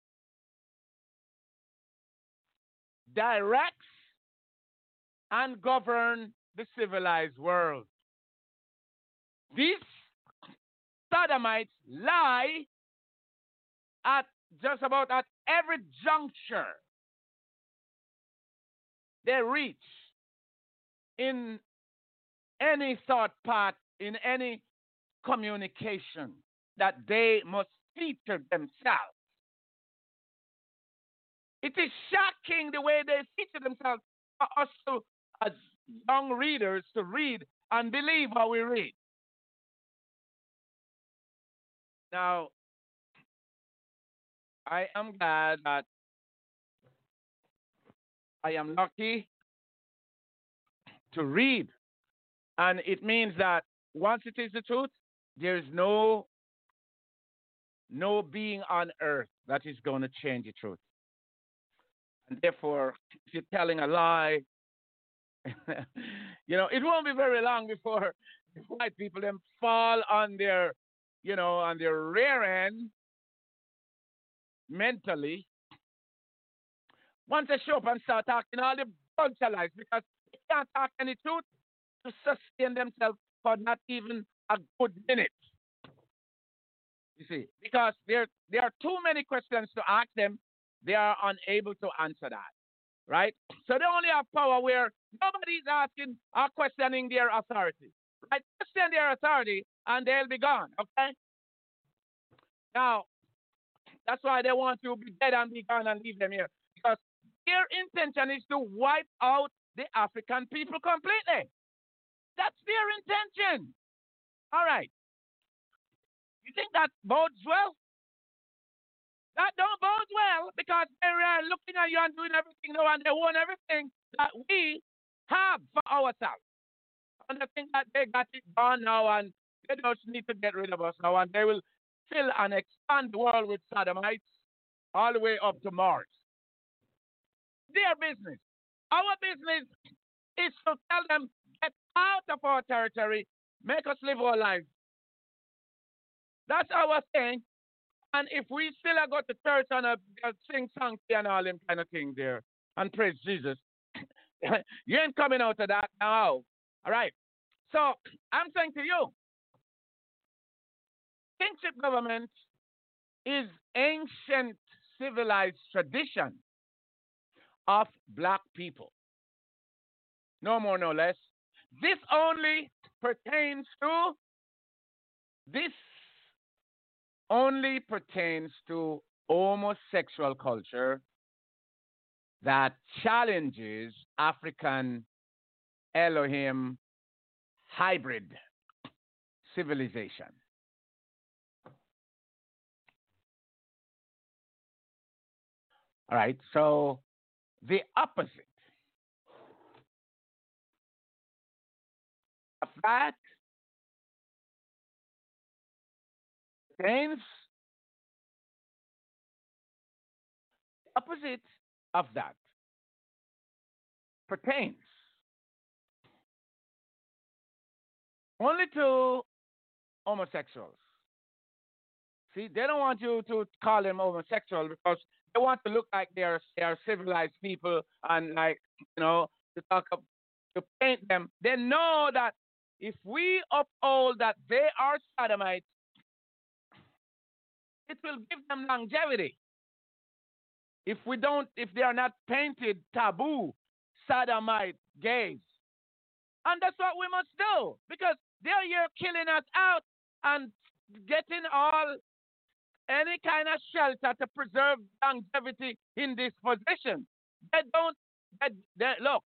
directs and governs the civilized world. These sodomites lie at just about at every juncture they reach in any thought path, in any communication, that they must feature themselves. It is shocking the way they feature themselves for us to, as young readers, to read and believe what we read. Now, I am glad that I am lucky to read. And it means that once it is the truth, there's no no being on earth that is going to change the truth. And therefore, if you're telling a lie, you know, it won't be very long before white people then fall on their, you know, on their rear end mentally. Once they show up and start talking all the bunch of lies, because they can't talk any truth to sustain themselves for not even a good minute. You see, because there there are too many questions to ask them, they are unable to answer that, right? So they only have power where nobody's asking or questioning their authority, right? Question their authority and they'll be gone, okay? Now, that's why they want to be dead and be gone and leave them here, because their intention is to wipe out the African people completely. That's their intention. All right. You think that bodes well? That don't bode well, because they are looking at you and doing everything now, and they want everything that we have for ourselves. And they think that they got it done now, and they just need to get rid of us now, and they will fill and expand the world with sodomites all the way up to Mars. Their business. Our business is to tell them, get out of our territory, make us live our lives. That's our thing. And if we still go to church and uh, sing songs and all them kind of things there and praise Jesus, you ain't coming out of that now. All right. So I'm saying to you, kingship government is ancient civilized tradition of black people. No more, no less. This only pertains to this only pertains to homosexual culture that challenges African Elohim hybrid civilization. All right, so the opposite of that pertains opposite of that pertains only to homosexuals. See, they don't want you to call them homosexual because they want to look like they are they are civilized people and like you know to talk up, to paint them. They know that if we uphold that they are sodomites, it will give them longevity. If we don't, if they are not painted taboo, sodomite gays, and that's what we must do because they're here killing us out and getting all any kind of shelter to preserve longevity in this position. They don't, they, they, look,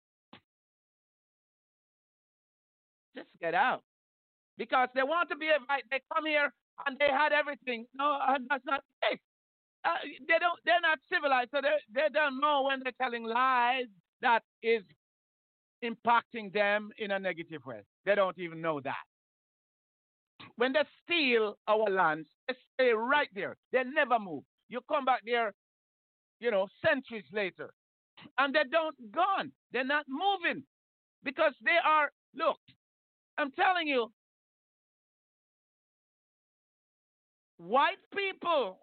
just get out. Because they want to be a right. They come here and they had everything. No, uh, that's not the case. Uh, they don't, they're not civilized, so they, they don't know when they're telling lies that is impacting them in a negative way. They don't even know that. When they steal our lands, they stay right there. They never move. You come back there, you know, centuries later, and they don't gone. They're not moving because they are. Look, I'm telling you, white people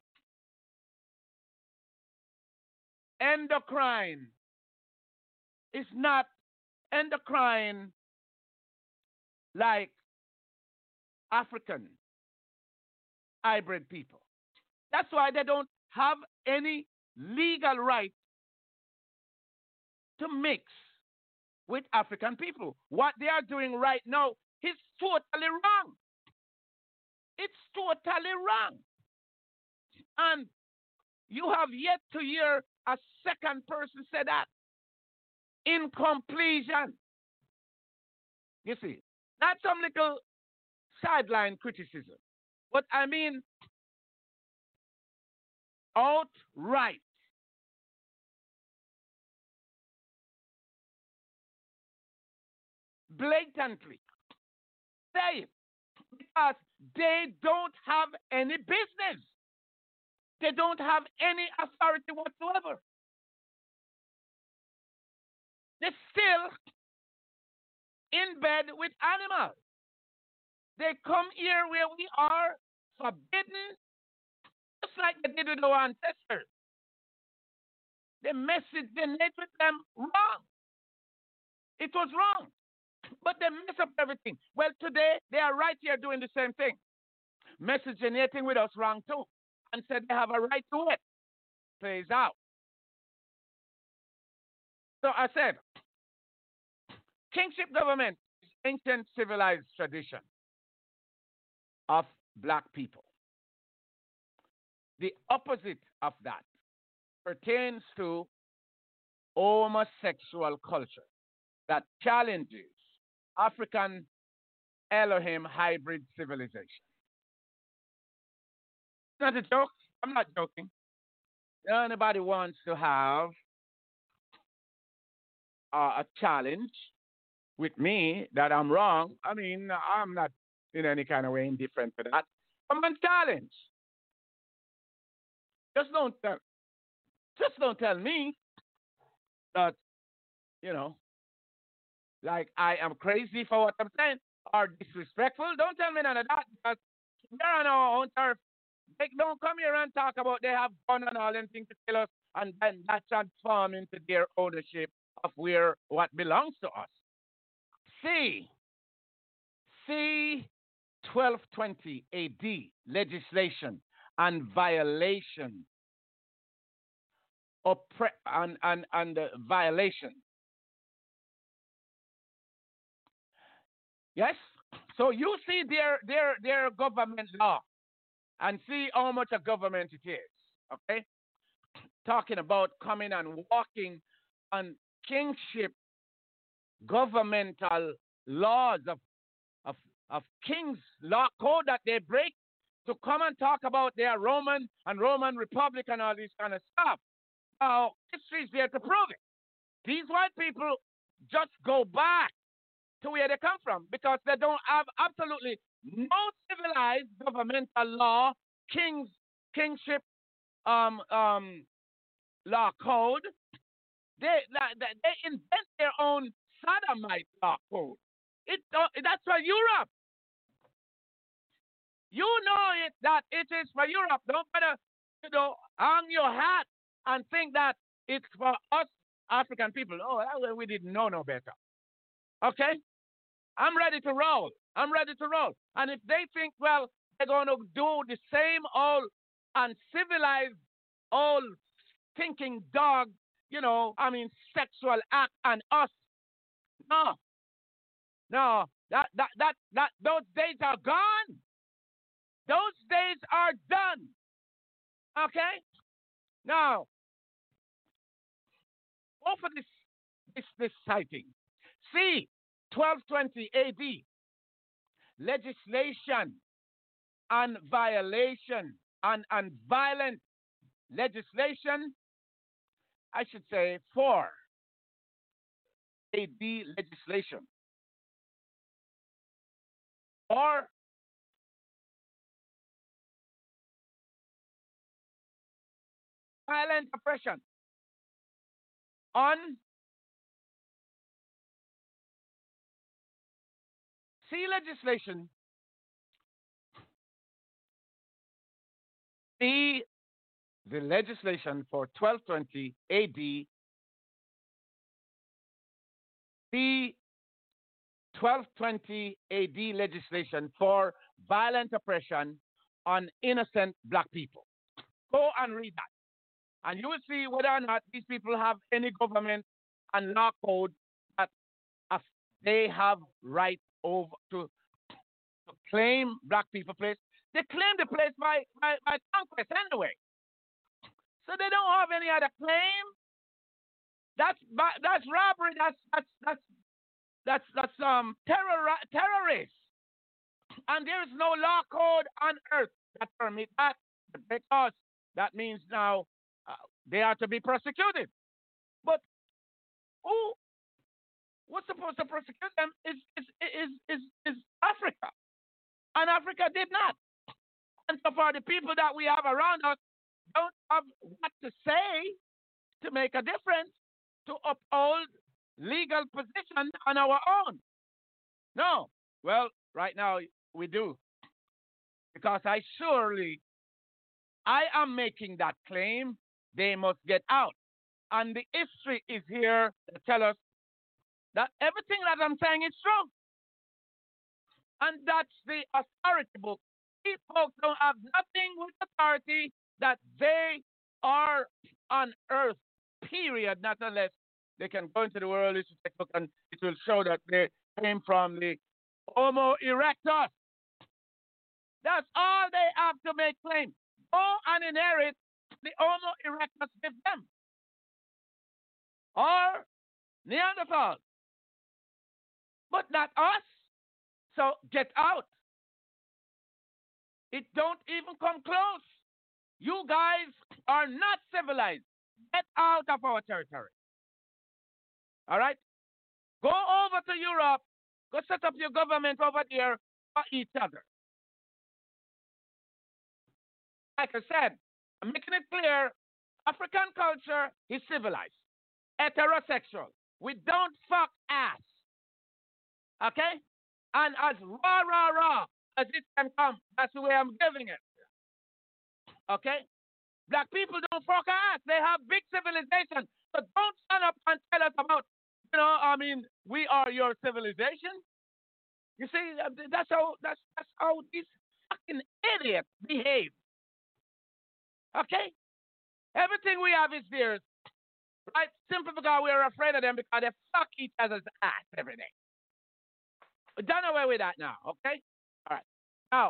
endocrine is not endocrine like African hybrid people. That's why they don't have any legal right to mix with African people. What they are doing right now is totally wrong. It's totally wrong. And you have yet to hear a second person say that. In completion, you see, not some little sideline criticism, but I mean outright. Blatantly say it because they don't have any business. They don't have any authority whatsoever. They're still in bed with animals. They come here where we are forbidden, just like they did with our ancestors. The message they made with them wrong. It was wrong. But they mess up everything. Well, today they are right here doing the same thing. Messaging with us wrong too. And said they have a right to it. Plays out. So I said, kingship government is ancient civilized tradition of black people. The opposite of that pertains to homosexual culture that challenges African Elohim hybrid civilization. It's not a joke. I'm not joking. If anybody wants to have uh, a challenge with me that I'm wrong, I mean, I'm not in any kind of way indifferent to that. Come and challenge. Just don't tell, just don't tell me that, you know, like I am crazy for what I'm saying or disrespectful. Don't tell me none of that because they're on our own turf. They don't come here and talk about they have fun and all them things to kill us and then that transform into their ownership of where what belongs to us. See, see twelve twenty A D legislation and violation oppre- and, and, and uh, violation. Yes? So you see their their their government law and see how much a government it is. Okay? Talking about coming and walking on kingship governmental laws of of of king's law code that they break to come and talk about their Roman and Roman Republic and all this kind of stuff. Now, history is there to prove it. These white people just go back to where they come from because they don't have absolutely no civilized governmental law, king's kingship um, um, law code. They, they they invent their own sodomite law code. It uh, that's for Europe. You know it that it is for Europe. Don't better you know hang your hat and think that it's for us African people. Oh, we didn't know no better. Okay, I'm ready to roll. I'm ready to roll. And if they think, well, they're going to do the same old uncivilized, old thinking dog, you know, I mean, sexual act on us. No, no, that, that, that, that, those days are gone. Those days are done. Okay? Now, go for this, this, this citing. See, twelve twenty A D, legislation and violation and, and violent legislation, I should say, for A D legislation or violent oppression on see legislation, see the legislation for twelve twenty A D, the twelve twenty A D legislation for violent oppression on innocent black people. Go and read that. And you will see whether or not these people have any government and law code that they have right over to, to claim black people place. They claim the place by, by, by conquest anyway. So they don't have any other claim. That's that's robbery. That's that's that's that's that's um terror terrorists. And there is no law code on earth that permit that, because that means now uh, they are to be prosecuted. But who was supposed to prosecute them is is is is, is Africa, and Africa did not. And so for the people that we have around us, don't have what to say to make a difference to uphold legal position on our own. No. Well, right now we do. Because I surely, I am making that claim, they must get out. And the history is here to tell us that everything that I'm saying is true. And that's the authority book. These folks don't have nothing with authority that they are on earth, period, not unless they can go into the world history textbook and it will show that they came from the Homo erectus. That's all they have to make claim. Go and inherit the Homo erectus with them. Or Neanderthals. But not us. So get out. It don't even come close. You guys are not civilized. Get out of our territory. All right? Go over to Europe. Go set up your government over there for each other. Like I said, I'm making it clear, African culture is civilized, heterosexual. We don't fuck ass. Okay? And as raw, raw, raw as it can come, that's the way I'm giving it. Okay? Black people don't fuck ass. They have big civilization. So don't stand up and tell us about, you know, I mean, we are your civilization. You see, that's how that's that's how these fucking idiots behave. Okay? Everything we have is theirs. Right? Simply because we're afraid of them because they fuck each other's ass every day. Done away with that now, okay? All right. Now,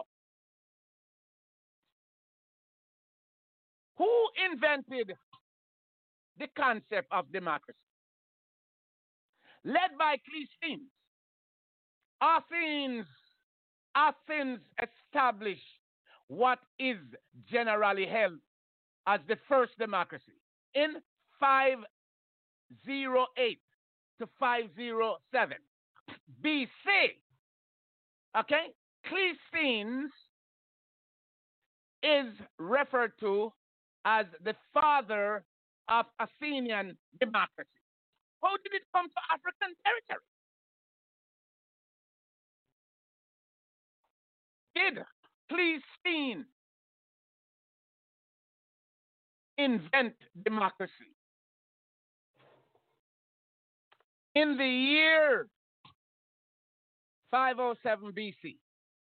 who invented the concept of democracy? Led by Cleisthenes. Athens, Athens established what is generally held as the first democracy in five oh eight to five oh seven B C. Okay? Cleisthenes is referred to as the father of Athenian democracy. How did it come to African territory? Did Cleisthenes invent democracy? In the year five oh seven B C.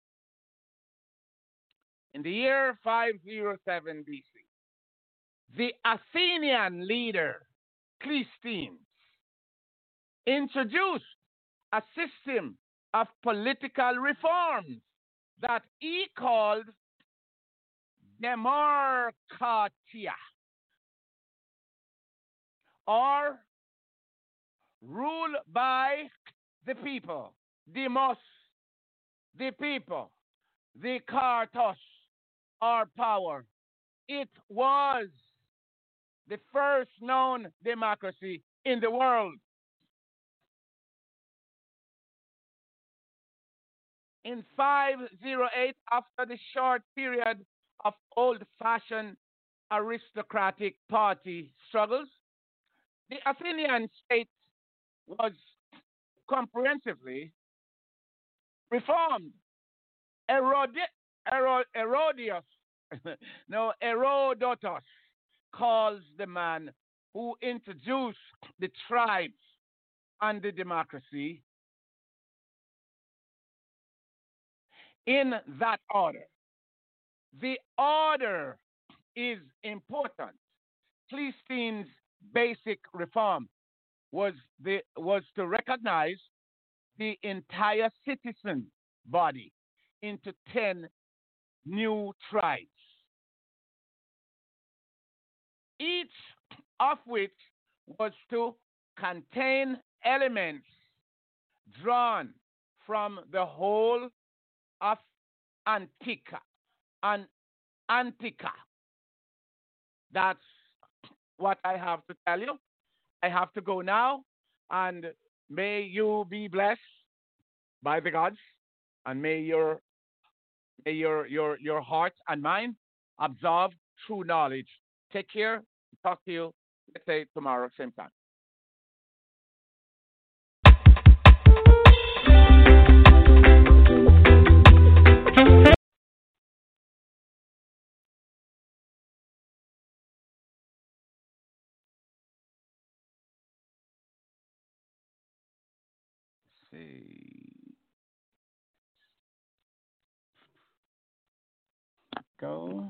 In the year five oh seven B C, the Athenian leader, Cleisthenes, introduced a system of political reforms that he called Demarcatia, or rule by the people, demos, the people, the Kartos, or power. It was the first known democracy in the world. In five oh eight, after the short period of old-fashioned aristocratic party struggles, the Athenian state was comprehensively reformed. Herod- Herod- Herodias, no, Herodotus calls the man who introduced the tribes and the democracy in that order. The order is important. Cleisthenes' basic reform was the was to recognize the entire citizen body into ten new tribes, each of which was to contain elements drawn from the whole of Antica. And Antica. That's what I have to tell you. I have to go now, and may you be blessed by the gods, and may your may your your your heart and mind absorb true knowledge. Take care. Talk to you, let's say, tomorrow, same time. Let's see. Go.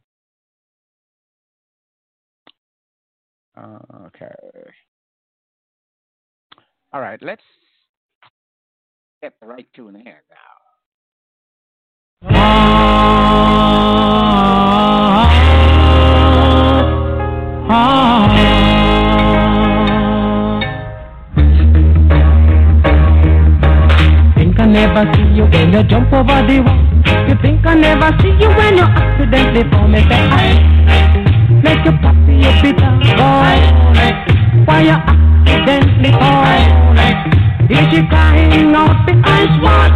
Uh, okay. All right. Let's get the right tune here Think I never see you when you jump over the wall. You think I never see you when you accidentally fall me. Say I make you puppy a bit of boy. Why you accidentally fall? Is she crying out the ice water?